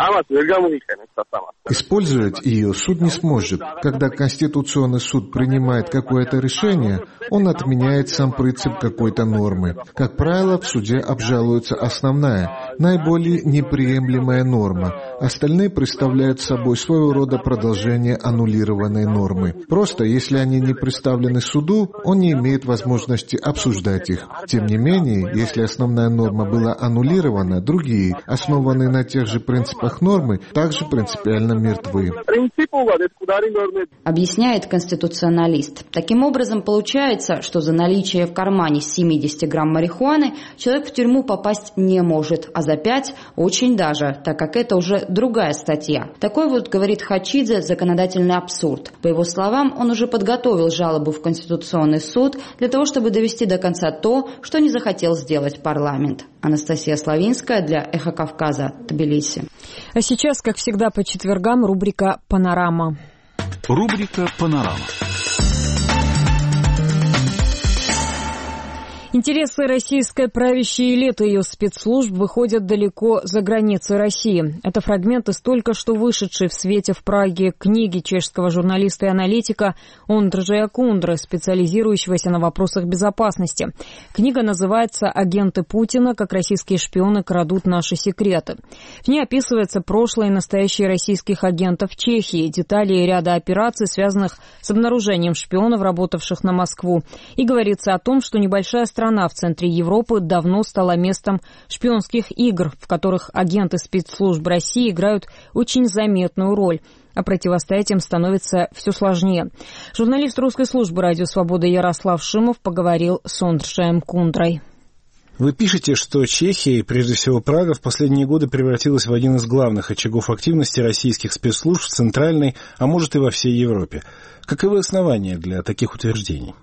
Использовать ее суд не сможет. Когда Конституционный суд принимает какое-то решение, он отменяет сам принцип какой-то нормы. Как правило, в суде обжалуется основная, наиболее неприемлемая норма. Остальные представляют собой своего рода продолжение аннулированной нормы. Просто, если они не представлены суду, он не имеет возможности обсуждать их. Тем не менее, если основная норма была аннулирована, другие, основанные на тех же принципах нормы, также принципиально мертвы. Объясняет конституционалист. Таким образом, получается, что за наличие в кармане 70 грамм марихуаны человек в тюрьму попасть не может, а за 5 очень даже, так как это уже другая статья. Такой вот, говорит Хачидзе, законодательный абсурд. По его словам, он уже подготовил жалобу в Конституционный суд для того, чтобы довести до конца то, что не захотел сделать парламент. Анастасия Славинская для «Эхо Кавказа», Тбилиси. А сейчас, как всегда, по четвергам рубрика «Панорама». Рубрика «Панорама». Интересы российской правящей элиты и ее спецслужб выходят далеко за границы России. Это фрагмент из только что вышедшей в свете в Праге книги чешского журналиста и аналитика Ондржея Кундры, специализирующегося на вопросах безопасности. Книга называется «Агенты Путина. Как российские шпионы крадут наши секреты». В ней описывается прошлое и настоящее российских агентов Чехии, детали ряда операций, связанных с обнаружением шпионов, работавших на Москву. И говорится о том, что небольшая страна в центре Европы давно стала местом шпионских игр, в которых агенты спецслужб России играют очень заметную роль, а противостоять им становится все сложнее. Журналист русской службы «Радио Свобода» Ярослав Шимов поговорил с Ондржеем Кундрой. Вы пишете, что Чехия, и прежде всего Прага, в последние годы превратилась в один из главных очагов активности российских спецслужб в Центральной, а может и во всей Европе. Каковы основания для таких утверждений?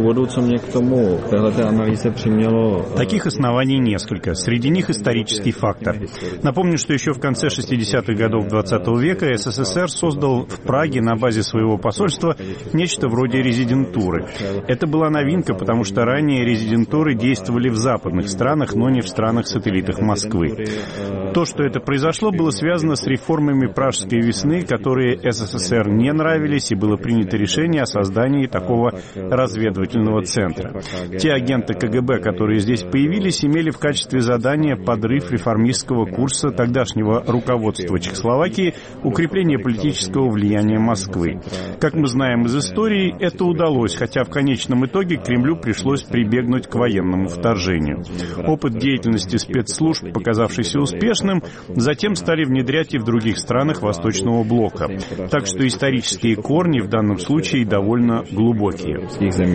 Таких оснований несколько. Среди них исторический фактор. Напомню, что еще в конце 60-х годов XX века СССР создал в Праге на базе своего посольства нечто вроде резидентуры. Это была новинка, потому что ранее резидентуры действовали в западных странах, но не в странах-сателлитах Москвы. То, что это произошло, было связано с реформами Пражской весны, которые СССР не нравились, и было принято решение о создании такого разведывательного центра. Те агенты КГБ, которые здесь появились, имели в качестве задания подрыв реформистского курса тогдашнего руководства Чехословакии, укрепление политического влияния Москвы. Как мы знаем из истории, это удалось, хотя в конечном итоге Кремлю пришлось прибегнуть к военному вторжению. Опыт деятельности спецслужб, показавшийся успешным, затем стали внедрять и в других странах Восточного блока. Так что исторические корни в данном случае довольно глубокие.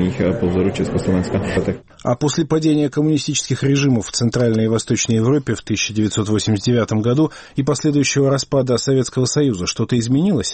А после падения коммунистических режимов в Центральной и Восточной Европе в 1989 году и последующего распада Советского Союза что-то изменилось?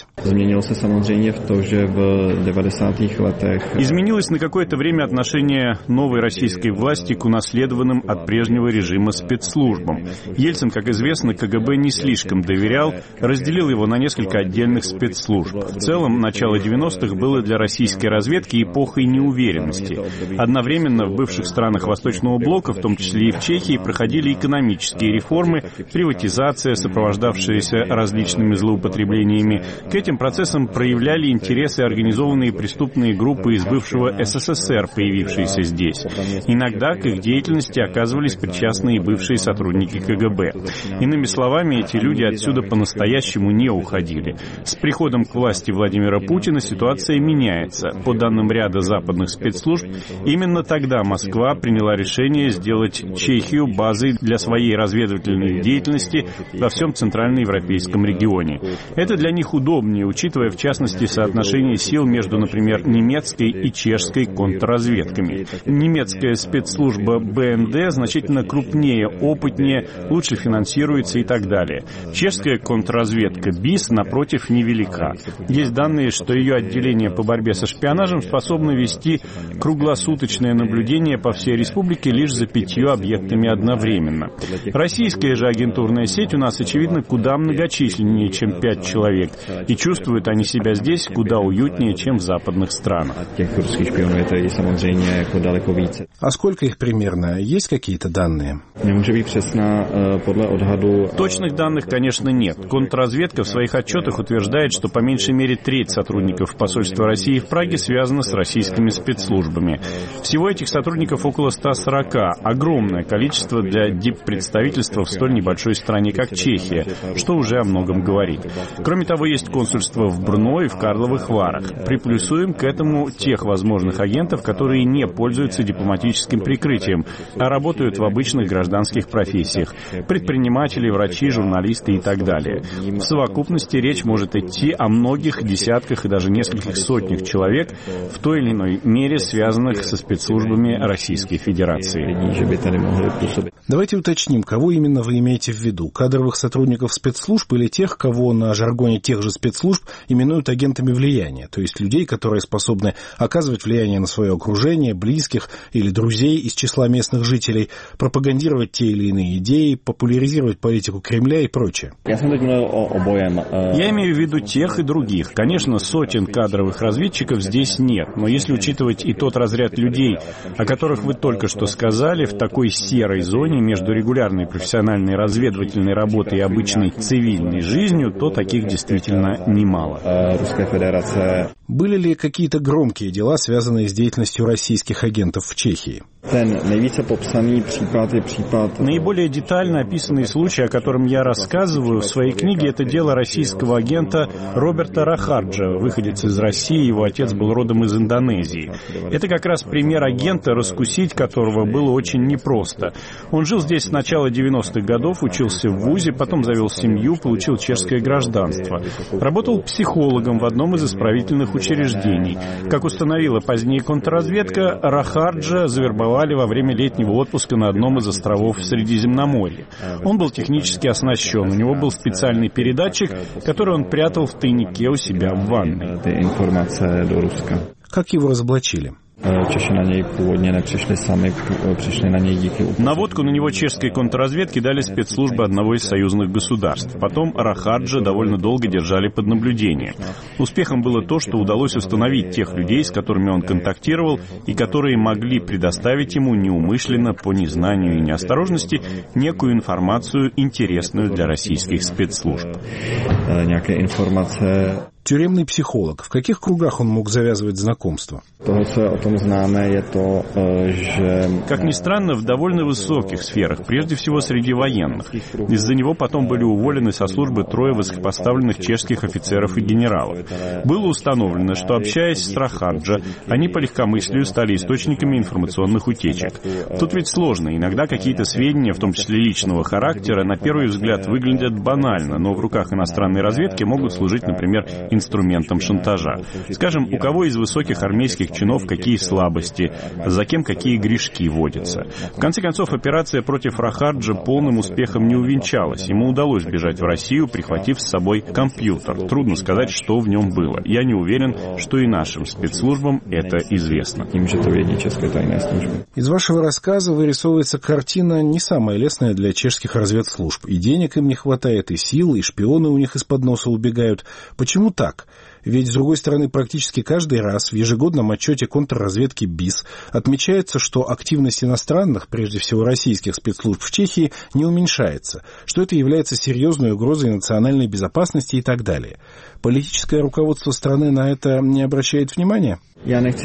Изменилось на какое-то время отношение новой российской власти к унаследованным от прежнего режима спецслужбам. Ельцин, как известно, КГБ не слишком доверял, разделил его на несколько отдельных спецслужб. В целом, начало 90-х было для российской разведки эпохой неуверенности. Одновременно в бывших странах Восточного блока, в том числе и в Чехии, проходили экономические реформы, приватизация, сопровождавшаяся различными злоупотреблениями. К этим процессам проявляли интересы организованные преступные группы из бывшего СССР, появившиеся здесь. Иногда к их деятельности оказывались причастны и бывшие сотрудники КГБ. Иными словами, эти люди отсюда по-настоящему не уходили. С приходом к власти Владимира Путина ситуация ситуация меняется. По данным ряда западных спецслужб, именно тогда Москва приняла решение сделать Чехию базой для своей разведывательной деятельности во всем центральноевропейском регионе. Это для них удобнее, учитывая, в частности, соотношение сил между, например, немецкой и чешской контрразведками. Немецкая спецслужба БНД значительно крупнее, опытнее, лучше финансируется и так далее. Чешская контрразведка БИС, напротив, невелика. Есть данные, что ее отделение по борьбе со шпионажем способно вести круглосуточное наблюдение по всей республике лишь за 5 объектами одновременно. Российская же агентурная сеть у нас, очевидно, куда многочисленнее, чем 5 человек, и чувствуют они себя здесь куда уютнее, чем в западных странах. А сколько их примерно? Есть какие-то данные? Точных данных, конечно, нет. Контрразведка в своих отчетах утверждает, что по меньшей мере треть сотрудников посольства России в Праге связана с российскими спецслужбами. Всего этих сотрудников около 140. Огромное количество для диппредставительства в столь небольшой стране, как Чехия, что уже о многом говорит. Кроме того, есть консульство в Брно и в Карловых Варах. Приплюсуем к этому тех возможных агентов, которые не пользуются дипломатическим прикрытием, а работают в обычных гражданских профессиях. Предприниматели, врачи, журналисты и так далее. В совокупности речь может идти о многих десятках и даже нескольких сотнях человек, в той или иной мере связанных со спецслужбами Российской Федерации. Давайте уточним, кого именно вы имеете в виду? Кадровых сотрудников спецслужб или тех, кого на жаргоне тех же спецслужб именуют агентами влияния, то есть людей, которые способны оказывать влияние на свое окружение, близких или друзей из числа местных жителей, пропагандировать те или иные идеи, популяризировать политику Кремля и прочее. Я имею в виду тех и других. Конечно, сотен кадровых разведчиков здесь нет, но если учитывать и тот разряд людей, о которых вы только что сказали, в такой серой зоне между регулярной профессиональной разведывательной работой и обычной цивильной жизнью, то таких действительно немало. Были ли какие-то громкие дела, связанные с деятельностью российских агентов в Чехии? Наиболее детально описанный случай, о котором я рассказываю в своей книге, это дело российского агента Роберта Рахарджа, выходец из России, его отец был родом из Индонезии. Это как раз пример агента, раскусить которого было очень непросто. Он жил здесь с начала 90-х годов, учился в вузе, потом завел семью, получил чешское гражданство. Работал психологом в одном из исправительных учреждений. Как установила позднее контрразведка, Рахарджа завербовали во время летнего отпуска на одном из островов в Средиземноморье. Он был технически оснащен, у него был специальный передатчик, который он прятал в тайнике у себя в ванной. Как его разоблачили? Наводку на него чешской контрразведки дали спецслужбы одного из союзных государств. Потом Рахарджа довольно долго держали под наблюдением. Успехом было то, что удалось установить тех людей, с которыми он контактировал, и которые могли предоставить ему неумышленно, по незнанию и неосторожности, некую информацию, интересную для российских спецслужб. Тюремный психолог. В каких кругах он мог завязывать знакомства? Как ни странно, в довольно высоких сферах, прежде всего среди военных. Из-за него потом были уволены со службы 3 высокопоставленных чешских офицеров и генералов. Было установлено, что, общаясь с Рахарджа, они по легкомыслию стали источниками информационных утечек. Тут ведь сложно. Иногда какие-то сведения, в том числе личного характера, на первый взгляд выглядят банально, но в руках иностранной разведки могут служить, например, инструментом шантажа. Скажем, у кого из высоких армейских чинов какие слабости, за кем какие грешки водятся. В конце концов, операция против Рахарджа полным успехом не увенчалась. Ему удалось бежать в Россию, прихватив с собой компьютер. Трудно сказать, что в нем было. Я не уверен, что и нашим спецслужбам это известно. Из вашего рассказа вырисовывается картина не самая лестная для чешских разведслужб. И денег им не хватает, и сил, и шпионы у них из-под носа убегают. Почему так? Ведь, с другой стороны, практически каждый раз в ежегодном отчете контрразведки БИС отмечается, что активность иностранных, прежде всего российских спецслужб в Чехии, не уменьшается, что это является серьезной угрозой национальной безопасности и так далее. Политическое руководство страны на это не обращает внимания? Я не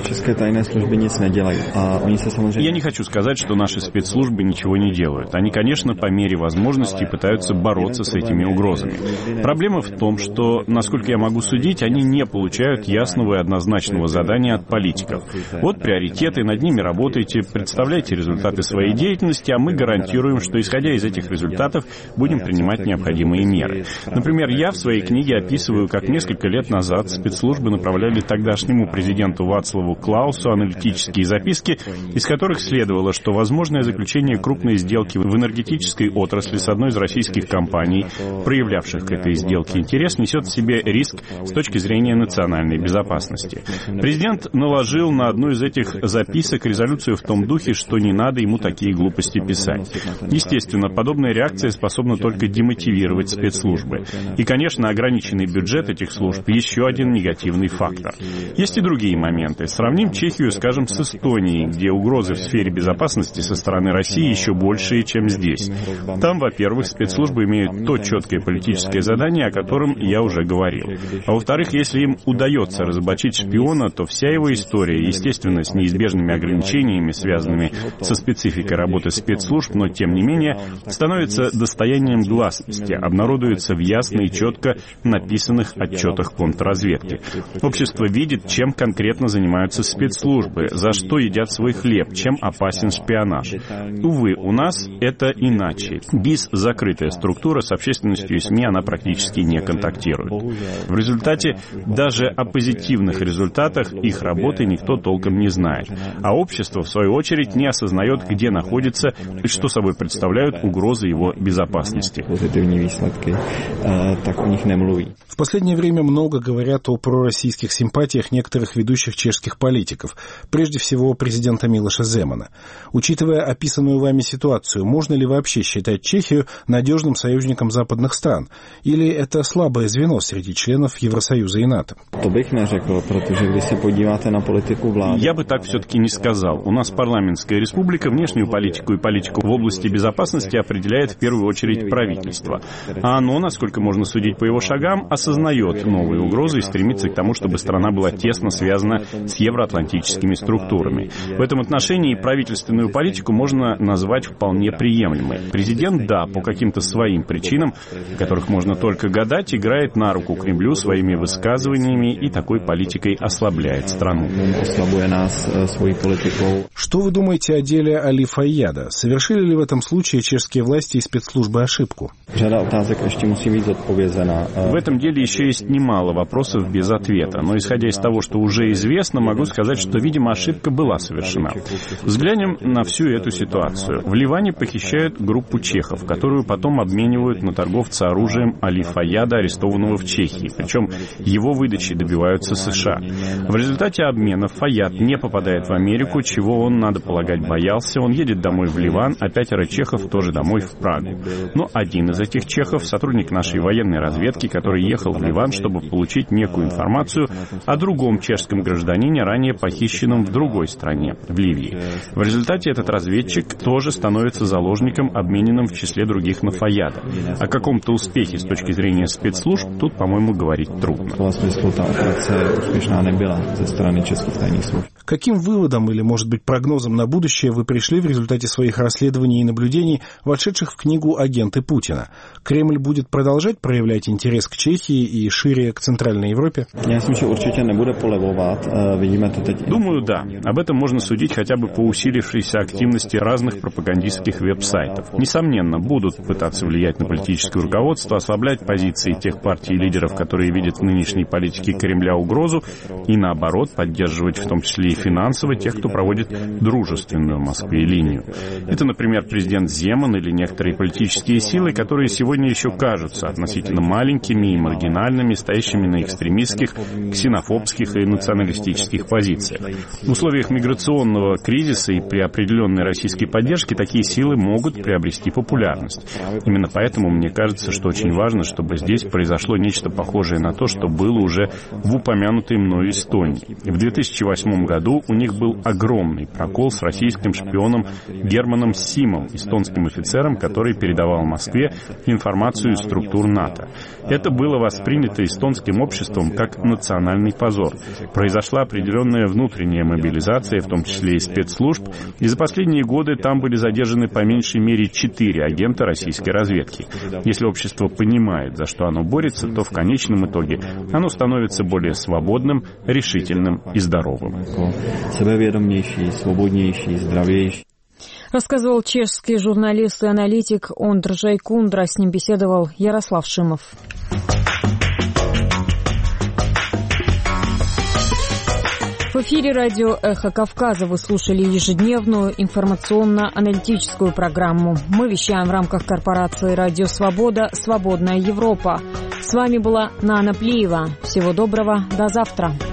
хочу сказать, что наши спецслужбы ничего не делают. Они, конечно, по мере возможности пытаются бороться с этими угрозами. Проблема в том, что, насколько я могу судить, они не получают ясного и однозначного задания от политиков. Вот приоритеты, над ними работайте, представляйте результаты своей деятельности, а мы гарантируем, что, исходя из этих результатов, будем принимать необходимые меры. Например, я в своей книге описываю, как несколько лет назад спецслужбы направляли тогдашнему президенту Вацлаву Клаусу аналитические записки, из которых следовало, что возможное заключение крупной сделки в энергетической отрасли с одной из российских компаний, проявлявших к этой сделке интерес, несет в себе риск с точки зрения национальной безопасности. Президент наложил на одну из этих записок резолюцию в том духе, что не надо ему такие глупости писать. Естественно, подобная реакция способна только демотивировать спецслужбы. И, конечно, ограниченный бюджет этих служб – еще один негативный фактор. Есть и другие моменты. Сравним Чехию, скажем, с Эстонией, где угрозы в сфере безопасности со стороны России еще большие, чем здесь. Там, во-первых, спецслужбы имеют то четкое политическое задание, о котором я уже говорил. А во-вторых, если им удается разоблачить шпиона, то вся его история, естественно, с неизбежными ограничениями, связанными со спецификой работы спецслужб, но, тем не менее, становится достоянием гласности, обнародуется в ясно и четко написанных отчетах контрразведки. Общество видит, чем конкретно занимаются спецслужбы, за что едят свой хлеб, чем опасен шпионаж. Увы, у нас это иначе. БИС — закрытая структура, с общественностью и СМИ она практически не контактирует. В результате даже о позитивных результатах их работы никто толком не знает. А общество, в свою очередь, не осознает, где находится и что собой представляют угрозы его безопасности. В последнее время много говорят о пророссийских симпатиях некоторых ведущих чешских политиков, прежде всего президента Милоша Земана. Учитывая описанную вами ситуацию, можно ли вообще считать Чехию надежным союзником западных стран? Или это слабое звено среди членов Евросоюза и НАТО? Я бы так все-таки не сказал. У нас парламентская республика, внешнюю политику и политику в области безопасности определяет в первую очередь правительство. А оно, насколько можно судить по его шагам, осознает новые угрозы и стремится к тому, чтобы страна была тесно связана с евроатлантическими структурами. В этом отношении правительственную политику можно назвать вполне приемлемой. Президент, да, по каким-то своим причинам, о которых можно только гадать, играет на руку Кремлю своими высказываниями и такой политикой ослабляет страну. Что вы думаете о деле Али Файяда? Совершили ли в этом случае чешские власти и спецслужбы ошибку? В этом деле еще есть немало вопросов без ответа, но исходя из того, что уже известно, могу сказать, что, видимо, ошибка была совершена. Взглянем на всю эту ситуацию. В Ливане похищают группу чехов, которую потом обменивают на торговца оружием Али Файяда, арестованного в Чехии. Причем его выдачи добиваются США. В результате обмена Файяд не попадает в Америку, чего он, надо полагать, боялся. Он едет домой в Ливан, а 5 чехов тоже домой в Прагу. Но один из этих чехов, сотрудник нашей военной разведки, который ехал в Ливан, чтобы получить некую информацию о другом чешском гражданине, ранее похищенном в другой стране, в Ливии. В результате этот разведчик тоже становится заложником, обмененным в числе других на Файяда. О каком-то успехе с точки зрения спецслужб тут, по-моему, говорить трудно. Каким выводом или, может быть, прогнозом на будущее вы пришли в результате своих расследований и наблюдений, вошедших в книгу «Агенты Путина»? Кремль будет продолжать проявлять интерес к Чехии и шире к Центральной Европе? Думаю, да. Об этом можно судить хотя бы по усилившейся активности разных пропагандистских веб-сайтов. Несомненно, будут пытаться влиять на политическое руководство, ослаблять позиции тех партий и лидеров, которые видят в нынешней политике Кремля угрозу, и наоборот, поддерживать в том числе и финансово тех, кто проводит дружественную Москве линию. Это, например, президент Земан или некоторые политические силы, которые сегодня еще кажутся относительно маленькими и маргинальными, стоящими на экстремистских, ксенофобских и националистических позициях. В условиях миграционного кризиса и при определенной российской поддержке такие силы могут приобрести популярность. Именно поэтому мне кажется, что очень важно, чтобы здесь произошло нечто похожее на то, что было уже в упомянутой мною Эстонии. В 2008 году у них был огромный прокол с российским шпионом Германом Симом, эстонским офицером, который передавал Москве информацию из структур НАТО. Это было воспринято эстонским обществом как национальный позор. Произошла определенная внутренняя мобилизация, в том числе и спецслужб, и за последние годы там были задержаны по меньшей мере 4 агента российской разведки. Если общество понимает, за что оно борется, то в конечном итоге оно становится более свободным, решительным и здоровым. Рассказывал чешский журналист и аналитик Ондржей Кундра. С ним беседовал Ярослав Шимов. В эфире радио «Эхо Кавказа» вы слушали ежедневную информационно-аналитическую программу. Мы вещаем в рамках корпорации «Радио Свобода. Свободная Европа». С вами была Нана Плиева. Всего доброго. До завтра.